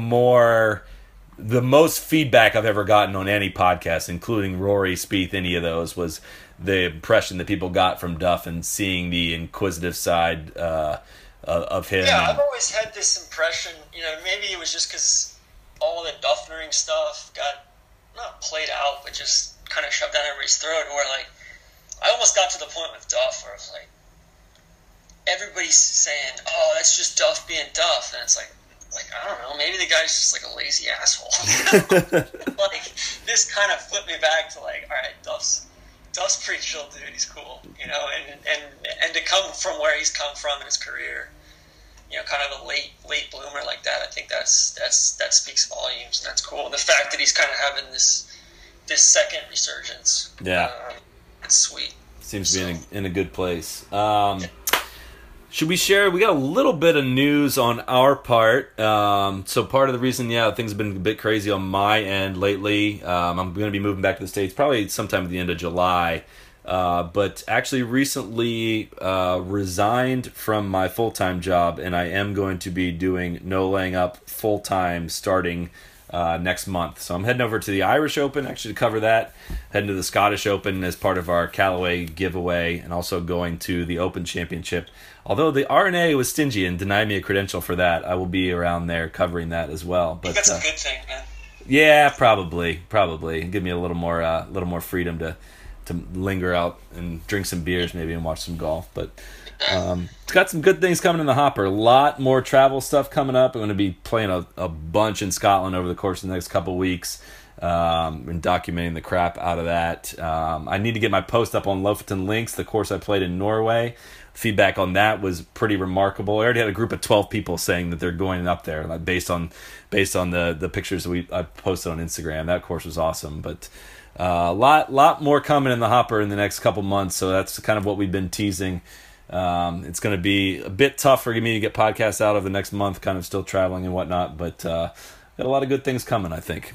the most feedback I've ever gotten on any podcast, including Rory, Spieth, any of those, was the impression that people got from Duff and seeing the inquisitive side of him. Yeah, I've always had this impression, maybe it was just because all the Duffnering stuff got not played out, but just kind of shoved down everybody's throat, where like I almost got to the point with Duff where I was like, everybody's saying, oh, that's just Duff being Duff, and it's like I don't know, maybe the guy's just like a lazy asshole. Like this kind of flipped me back to like, all right, Duff's pretty chill dude, he's cool, and to come from where he's come from in his career, kind of a late bloomer like that, I think that speaks volumes, and that's cool. And the fact that he's kind of having this second resurgence, it's sweet. Seems to be in a good place. Should we share? We got a little bit of news on our part. So part of the reason, things have been a bit crazy on my end lately. I'm going to be moving back to the States probably sometime at the end of July. But actually recently resigned from my full-time job, and I am going to be doing No Laying Up full-time starting next month. So I'm heading over to the Irish Open actually to cover that, heading to the Scottish Open as part of our Callaway giveaway, and also going to the Open Championship. Although the R&A was stingy and denied me a credential for that, I will be around there covering that as well. But I think that's a good thing, man. Yeah, probably. Give me a little more freedom to linger out and drink some beers maybe and watch some golf. But it's got some good things coming in the hopper. A lot more travel stuff coming up. I'm going to be playing a bunch in Scotland over the course of the next couple of weeks. and documenting the crap out of that. I need to get my post up on Lofoten Links, the course I played in Norway. Feedback on that was pretty remarkable. I already had a group of 12 people saying that they're going up there, like based on the pictures that I posted on Instagram. That course was awesome, but a lot more coming in the hopper in the next couple months. So that's kind of what we've been teasing. It's going to be a bit tough for me to get podcasts out of the next month, kind of still traveling and whatnot, but got a lot of good things coming, I think.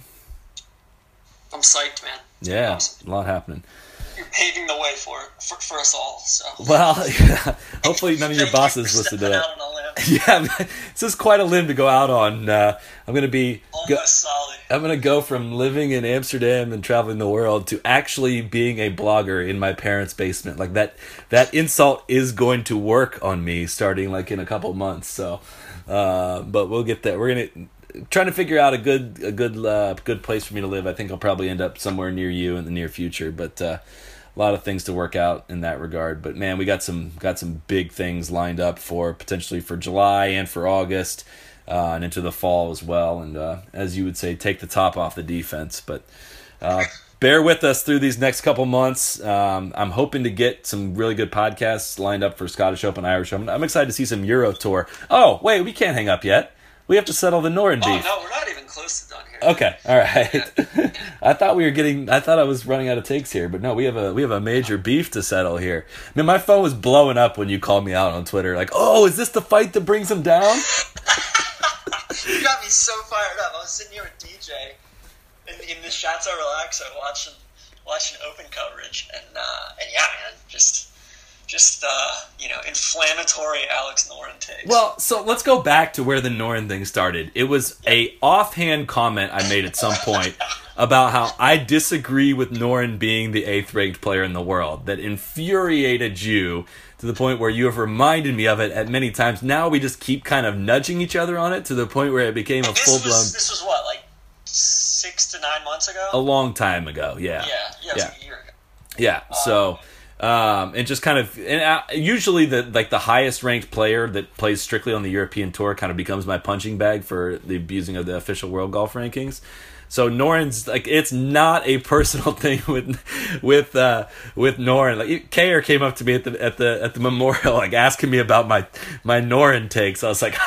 I'm psyched, man. Yeah, Awesome. a lot happening. You're paving the way for us all. So Well, yeah, hopefully none of your bosses listen to that. Out on a limb. Yeah, this is quite a limb to go out on. I'm going to be Almost solid. I'm going to go from living in Amsterdam and traveling the world to actually being a blogger in my parents' basement. Like that insult is going to work on me starting like in a couple months. So, but we'll get there. We're going to trying to figure out a good place for me to live. I think I'll probably end up somewhere near you in the near future, but a lot of things to work out in that regard. But man, we got some big things lined up for potentially for July and for August, and into the fall as well. And as you would say, take the top off the defense. But bear with us through these next couple months. I'm hoping to get some really good podcasts lined up for Scottish Open, Irish Open. I'm excited to see some Euro Tour. Oh, wait, we can't hang up yet. We have to settle the Noren beef. Oh, no, we're not even close to done here. Okay, all right. I thought I was running out of takes here, but no, we have a major beef to settle here. I mean, my phone was blowing up when you called me out on Twitter. Like, oh, is this the fight that brings him down? You got me so fired up. I was sitting here with DJ in the Chateau Relaxo watching Open coverage, and yeah, man, just inflammatory Alex Noren takes. Well, so let's go back to where the Noren thing started. It was a offhand comment I made at some point about how I disagree with Noren being the 8th ranked player in the world. That infuriated you to the point where you have reminded me of it at many times. Now we just keep kind of nudging each other on it to the point where it became a full-blown... This was what, like 6 to 9 months ago? A long time ago, yeah. Yeah, it was like a year ago. Yeah, so... and just kind of, usually the highest ranked player that plays strictly on the European Tour kind of becomes my punching bag for the abusing of the official world golf rankings. So Noren's like, it's not a personal thing with Noren. Like Kayer came up to me at the memorial, like asking me about my Noren takes. I was like,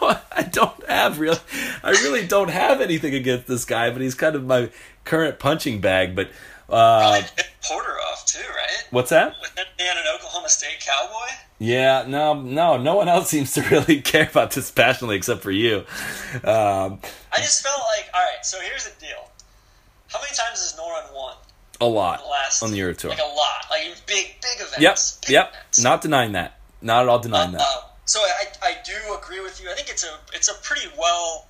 I really don't have anything against this guy, but he's kind of my current punching bag. But probably picked Porter off too, right? What's that? With that man an Oklahoma State Cowboy? Yeah, no one else seems to really care about this passionately except for you. I just felt like, all right, so here's the deal. How many times has Noren won? A lot on the Euro Tour. Like a lot, like in big events. Yep. Events. Not denying that. Not at all denying that. So I do agree with you. I think it's a pretty well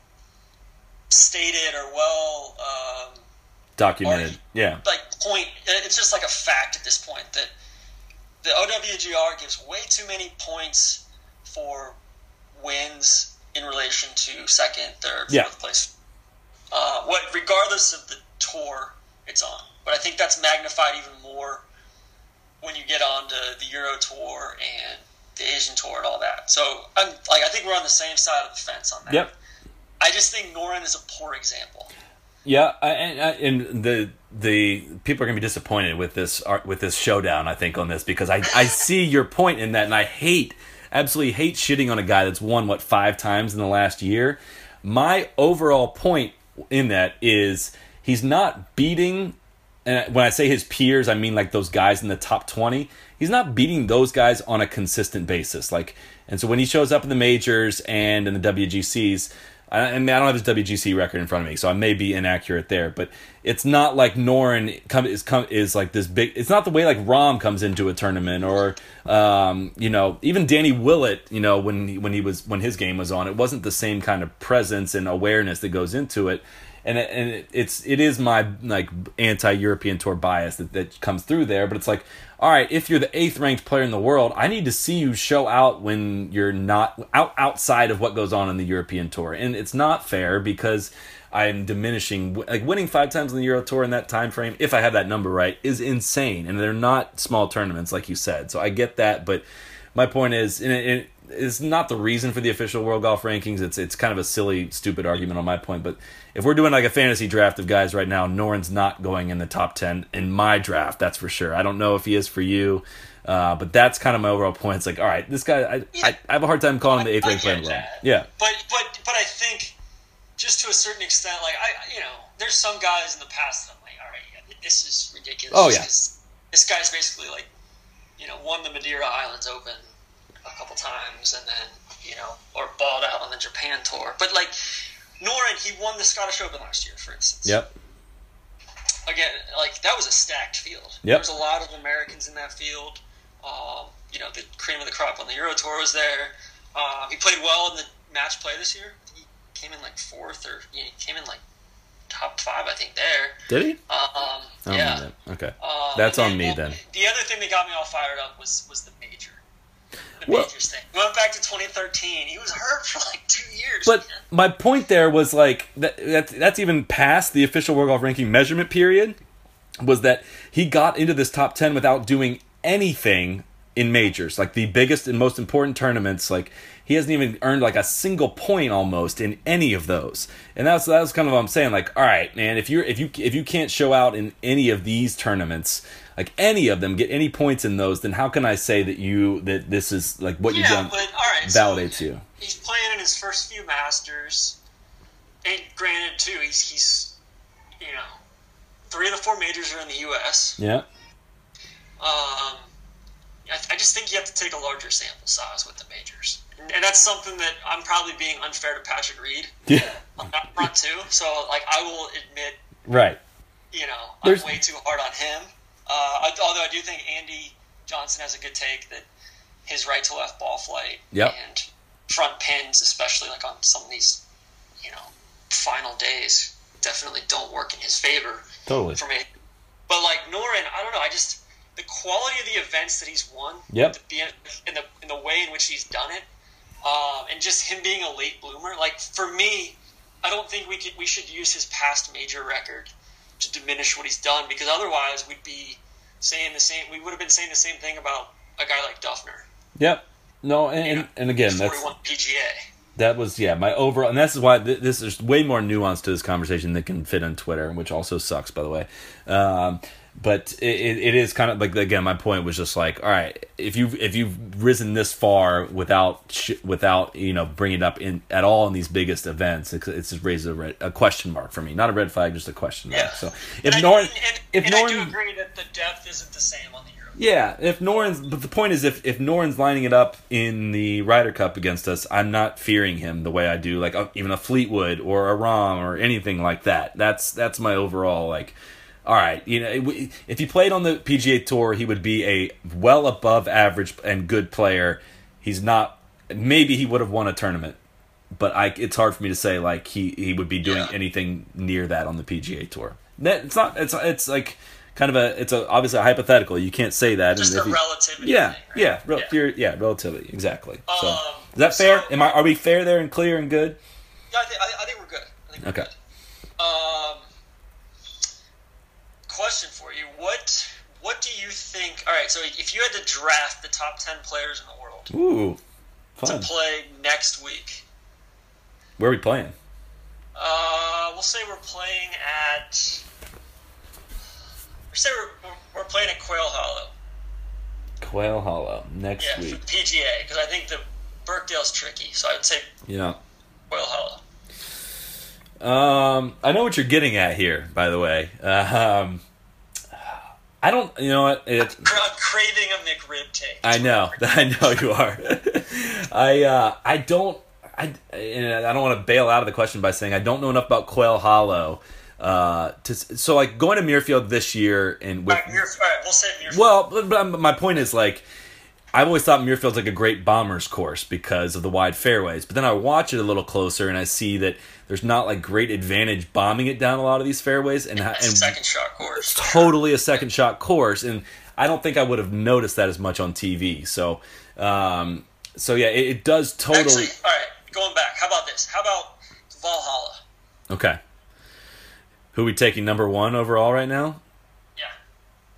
stated or well documented. Yeah. Like point. It's just like a fact at this point that the OWGR gives way too many points for wins in relation to second, third, fourth place. Regardless of the tour it's on. But I think that's magnified even more when you get on to the Euro Tour and the Asian Tour and all that. So I think we're on the same side of the fence on that. Yep. I just think Noren is a poor example. Yeah, and the people are going to be disappointed with this showdown, I think, on this, because I see your point in that, and I absolutely hate shitting on a guy that's won 5 times in the last year. My overall point in that is he's not beating, and when I say his peers, I mean like those guys in the top 20. He's not beating those guys on a consistent basis. And so when he shows up in the majors and in the WGCs, I don't have his WGC record in front of me, so I may be inaccurate there. But it's not like Noren is like this big. It's not the way like Rahm comes into a tournament, or even Danny Willett. When his game was on, it wasn't the same kind of presence and awareness that goes into it. And it is my like anti-European Tour bias that comes through there. But it's like, all right, if you're the 8th ranked player in the world, I need to see you show out when you're not outside of what goes on in the European Tour. And it's not fair because I'm diminishing, like winning 5 times in the Euro Tour in that time frame, if I have that number right, is insane. And they're not small tournaments, like you said. So I get that, but my point is, is not the reason for the official World Golf Rankings. It's kind of a silly, stupid argument on my point. But if we're doing like a fantasy draft of guys right now, Noren's not going in the top 10 in my draft. That's for sure. I don't know if he is for you, but that's kind of my overall point. It's like, all right, this guy, I have a hard time calling him the 8th ranked player in the world. Yeah, but I think just to a certain extent, like there's some guys in the past that I'm like, all right, yeah, this is ridiculous. Oh yeah, this guy's basically like, won the Madeira Islands Open a couple times, and then or balled out on the Japan tour. But like Noren, he won the Scottish Open last year, for instance. Yep. Again, like that was a stacked field. Yep. There was a lot of Americans in that field. The cream of the crop on the Euro Tour was there. He played well in the match play this year. He came in like 4th, or he came in like top 5, I think. There. Did he? Yeah. Okay. That's on me then. The other thing that got me all fired up was the major. Majors thing. We went back to 2013. He was hurt for like 2 years. But my point there was like that's even past the official World Golf Ranking measurement period. Was that he got into this top 10 without doing anything in majors, like the biggest and most important tournaments. Like he hasn't even earned like a single point almost in any of those. And that was kind of what I'm saying. Like, all right, man, if you can't show out in any of these tournaments, like any of them, get any points in those, then how can I say that this is like what you've done validates you? He's playing in his first few Masters, and granted too, he's 3 of the 4 majors are in the U.S. Yeah. I just think you have to take a larger sample size with the majors, and that's something that I'm probably being unfair to Patrick Reed. Yeah. On that front too. So like I will admit, right. I'm way too hard on him. Although I do think Andy Johnson has a good take that his right to left ball flight and front pins, especially like on some of these, final days, definitely don't work in his favor. Totally. For me. But like Noren, I don't know. The quality of the events that he's won, yep, in the way in which he's done it, and just him being a late bloomer. Like for me, I don't think we should use his past major record to diminish what he's done, because otherwise we'd be saying the same. We would have been saying the same thing about a guy like Duffner. Yep. No, and again, that's 41 PGA. That was my overall, and this is why there's way more nuance to this conversation that can fit on Twitter, which also sucks, by the way. But it is kind of like, again, my point was just like, all right, if you've risen this far without bringing it up at all in these biggest events, it just raises a question mark for me, not a red flag, just a question mark. So if Noren, I do agree that the depth isn't the same on the Euro. Yeah, but the point is, if Noren's lining it up in the Ryder Cup against us, I'm not fearing him the way I do like even a Fleetwood or a Rahm or anything like that. That's my overall like. All right, if he played on the PGA Tour, he would be a well above average and good player. He's not. Maybe he would have won a tournament, but it's hard for me to say like he would be doing anything near that on the PGA Tour. It's not. It's like kind of it's obviously a hypothetical. You can't say that. Just a relativity. Yeah, thing, right? Relativity, exactly. So is that fair? Are we fair there and clear and good? Yeah, I think we're good. Okay. Good. Question for you: What do you think? All right, so if you had to draft the top 10 players in the world, fun, to play next week, where are we playing? We'll say we're playing at. We're playing at Quail Hollow. Quail Hollow next week. Yeah, for the PGA, because I think the Birkdale's tricky, so I would say Quail Hollow. I know what you're getting at here, by the way. I don't, you know what? I'm craving a McRib take. I know you are. I don't want to bail out of the question by saying I don't know enough about Quail Hollow. So like going to Muirfield this year and with, all right, we'll say Muirfield. Well, but my point is like, I've always thought Muirfield's like a great bomber's course because of the wide fairways. But then I watch it a little closer and I see that there's not like great advantage bombing it down a lot of these fairways. And second shot course. Totally a second shot course. And I don't think I would have noticed that as much on TV. So yeah, it does totally. Actually, all right, going back. How about this? How about Valhalla? Okay. Who are we taking number 1 overall right now? Yeah.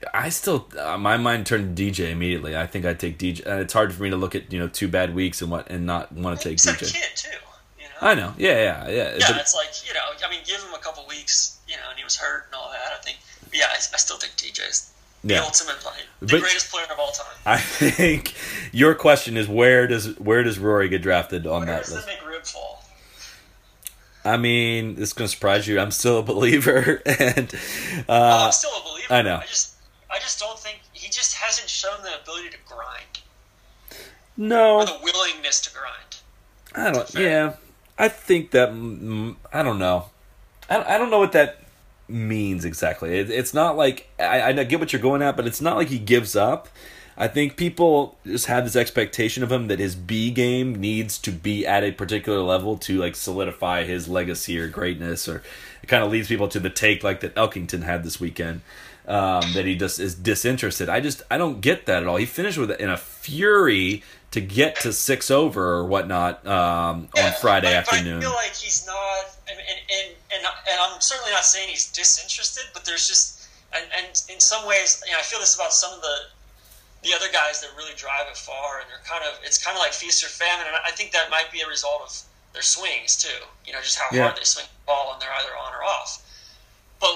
I still my mind turned to DJ immediately. I think I'd take DJ. It's hard for me to look at 2 bad weeks and not want to take he's DJ. He's a kid too. I know. Yeah. Yeah, but it's like give him a couple weeks, and he was hurt and all that. I think, I still think DJ's the ultimate, the greatest player of all time. I think your question is where does Rory get drafted on that list? Where does the McRib fall? I mean, this is going to surprise you. I'm still a believer, and I'm still a believer. I know. I just don't think he just hasn't shown the ability to grind. No, or the willingness to grind. I don't. Yeah, I think that I don't know. I don't know what that means exactly. It's not like I get what you're going at, but it's not like he gives up. I think people just have this expectation of him that his B game needs to be at a particular level to like solidify his legacy or greatness, or it kind of leads people to the take like that Elkington had this weekend, that he just is disinterested. I don't get that at all. He finished in a fury to get to 6 over or whatnot on Friday afternoon. But I feel like he's not, and I'm certainly not saying he's disinterested, but there's just, and in some ways, I feel this about some of the other guys that really drive it far, and it's kind of like feast or famine, and I think that might be a result of their swings too. Just how hard they swing the ball, and they're either on or off. But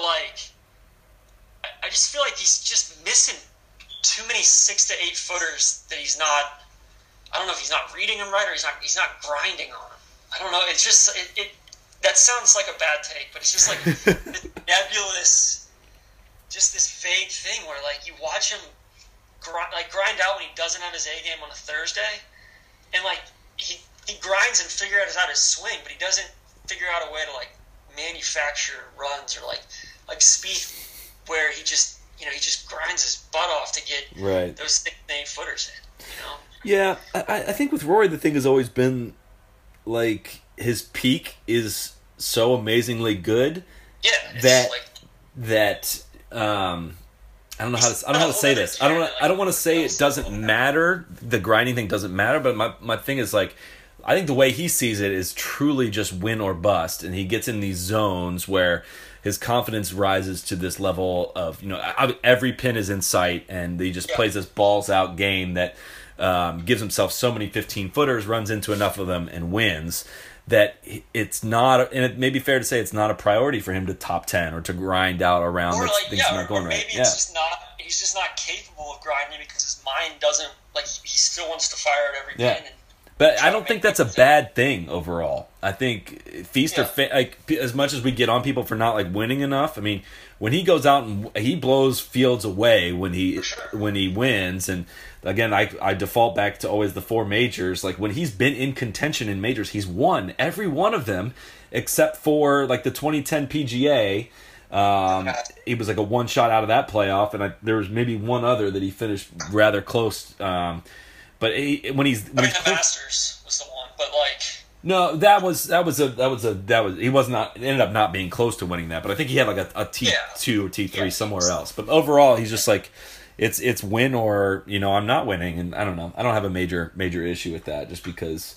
I just feel like he's just missing too many 6 to 8 footers that he's not. I don't know if he's not reading them right or he's not grinding on them. I don't know. It's just that sounds like a bad take, but it's just like this nebulous, just this vague thing where like you watch him grind out when he doesn't have his A game on a Thursday, and like he grinds and figures out his swing, but he doesn't figure out a way to like manufacture runs or like speed where he just grinds his butt off to get those 6 to 8 footers in. Yeah, I think with Rory the thing has always been like his peak is so amazingly good that I don't know how to say this. I don't want to say it doesn't matter. The grinding thing doesn't matter, but my thing is like I think the way he sees it is truly just win or bust, and he gets in these zones where his confidence rises to this level of every pin is in sight, and he just plays this balls out game that gives himself so many 15-footers, runs into enough of them, and wins. That it's not, and it may be fair to say it's not a priority for him to top 10 or to grind out around things not going right. Maybe it's just not. He's just not capable of grinding because his mind doesn't he still wants to fire at every pin. And but I don't think that's a bad thing overall. I think feast or as much as we get on people for not winning enough. I mean, when he goes out and he blows fields away when he wins, and again, I default back to always the 4 majors. Like when he's been in contention in majors, he's won every one of them except for the 2010 PGA. He was a one shot out of that playoff, and there was maybe one other that he finished rather close. But the Masters was the one, but no, he was not ended up not being close to winning that. But I think he had a T2 or T3 somewhere else. But overall, he's just it's win or I'm not winning, and I don't know. I don't have a major issue with that, just because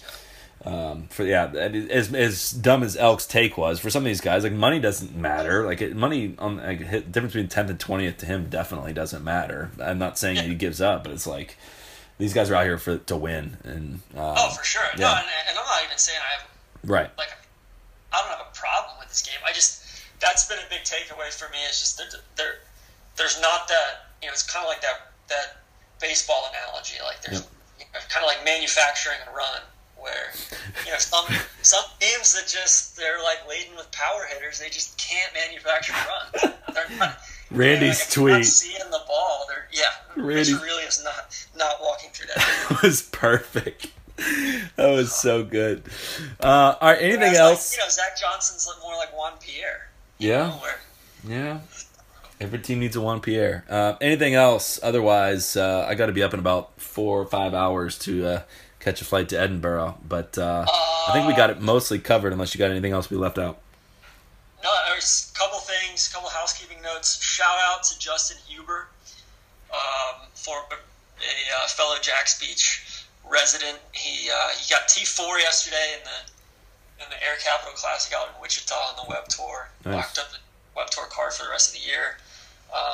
as dumb as Elk's take was, for some of these guys, money doesn't matter. Money on the difference between 10th and 20th to him definitely doesn't matter. I'm not saying that he gives up, but it's these guys are out here to win, and for sure. Yeah. No, and I'm not even saying I have I don't have a problem with this game. That's been a big takeaway for me. It's just there's not that it's kind of like that baseball analogy. There's kind of like manufacturing a run where some teams that they're laden with power hitters, they just can't manufacture runs. They're not. Randy's tweet. Not seeing the ball. Randy really is not walking through that. That was perfect. That was so good. All right, anything else? Zach Johnson's more like Juan Pierre. Yeah. Every team needs a Juan Pierre. Anything else? Otherwise, I got to be up in about 4 or 5 hours to catch a flight to Edinburgh. But I think we got it mostly covered, unless you got anything else we left out. No, there's a couple things, a couple housekeeping notes. Shout out to Justin Huber, for a fellow Jack's Beach resident. He got T4 yesterday in the Air Capital Classic out in Wichita on the Web Tour. Nice. Locked up the Web Tour card for the rest of the year.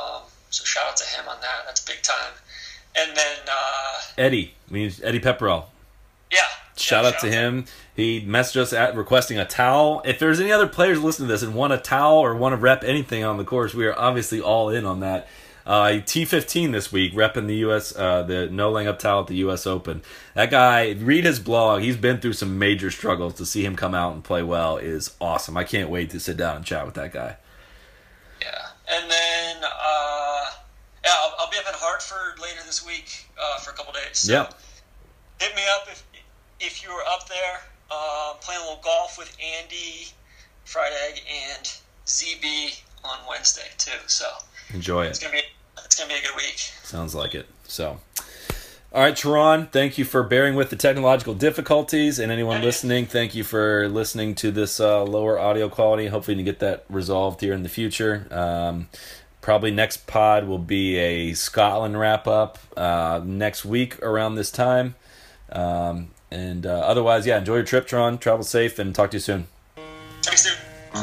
So shout out to him on that. That's big time. And then Eddie Pepperell. Yeah. Shout out to him. He messaged us requesting a towel. If there's any other players listening to this and want a towel or want to rep anything on the course, we are obviously all in on that. T15 this week, repping the U.S. The no laying up towel at the U.S. Open. That guy, read his blog. He's been through some major struggles. To see him come out and play well is awesome. I can't wait to sit down and chat with that guy. Yeah, and then I'll be up in Hartford later this week for a couple days. So yeah, hit me up if you were up there. Playing a little golf with Andy Friday and ZB on Wednesday too. So enjoy it. It's gonna be a good week. Sounds like it. So, all right, Teron, thank you for bearing with the technological difficulties, and anyone listening, thank you for listening to this lower audio quality. Hopefully, you can get that resolved here in the future. Probably next pod will be a Scotland wrap up next week around this time. And otherwise, yeah, enjoy your trip, Teron. Travel safe, and talk to you soon. Talk soon.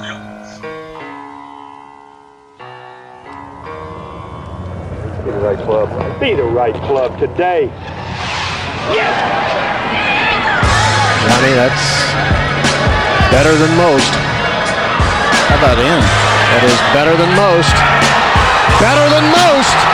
Be the right club. Be the right club today. Yes! Johnny, that's better than most. How about in? That is better than most. Better than most!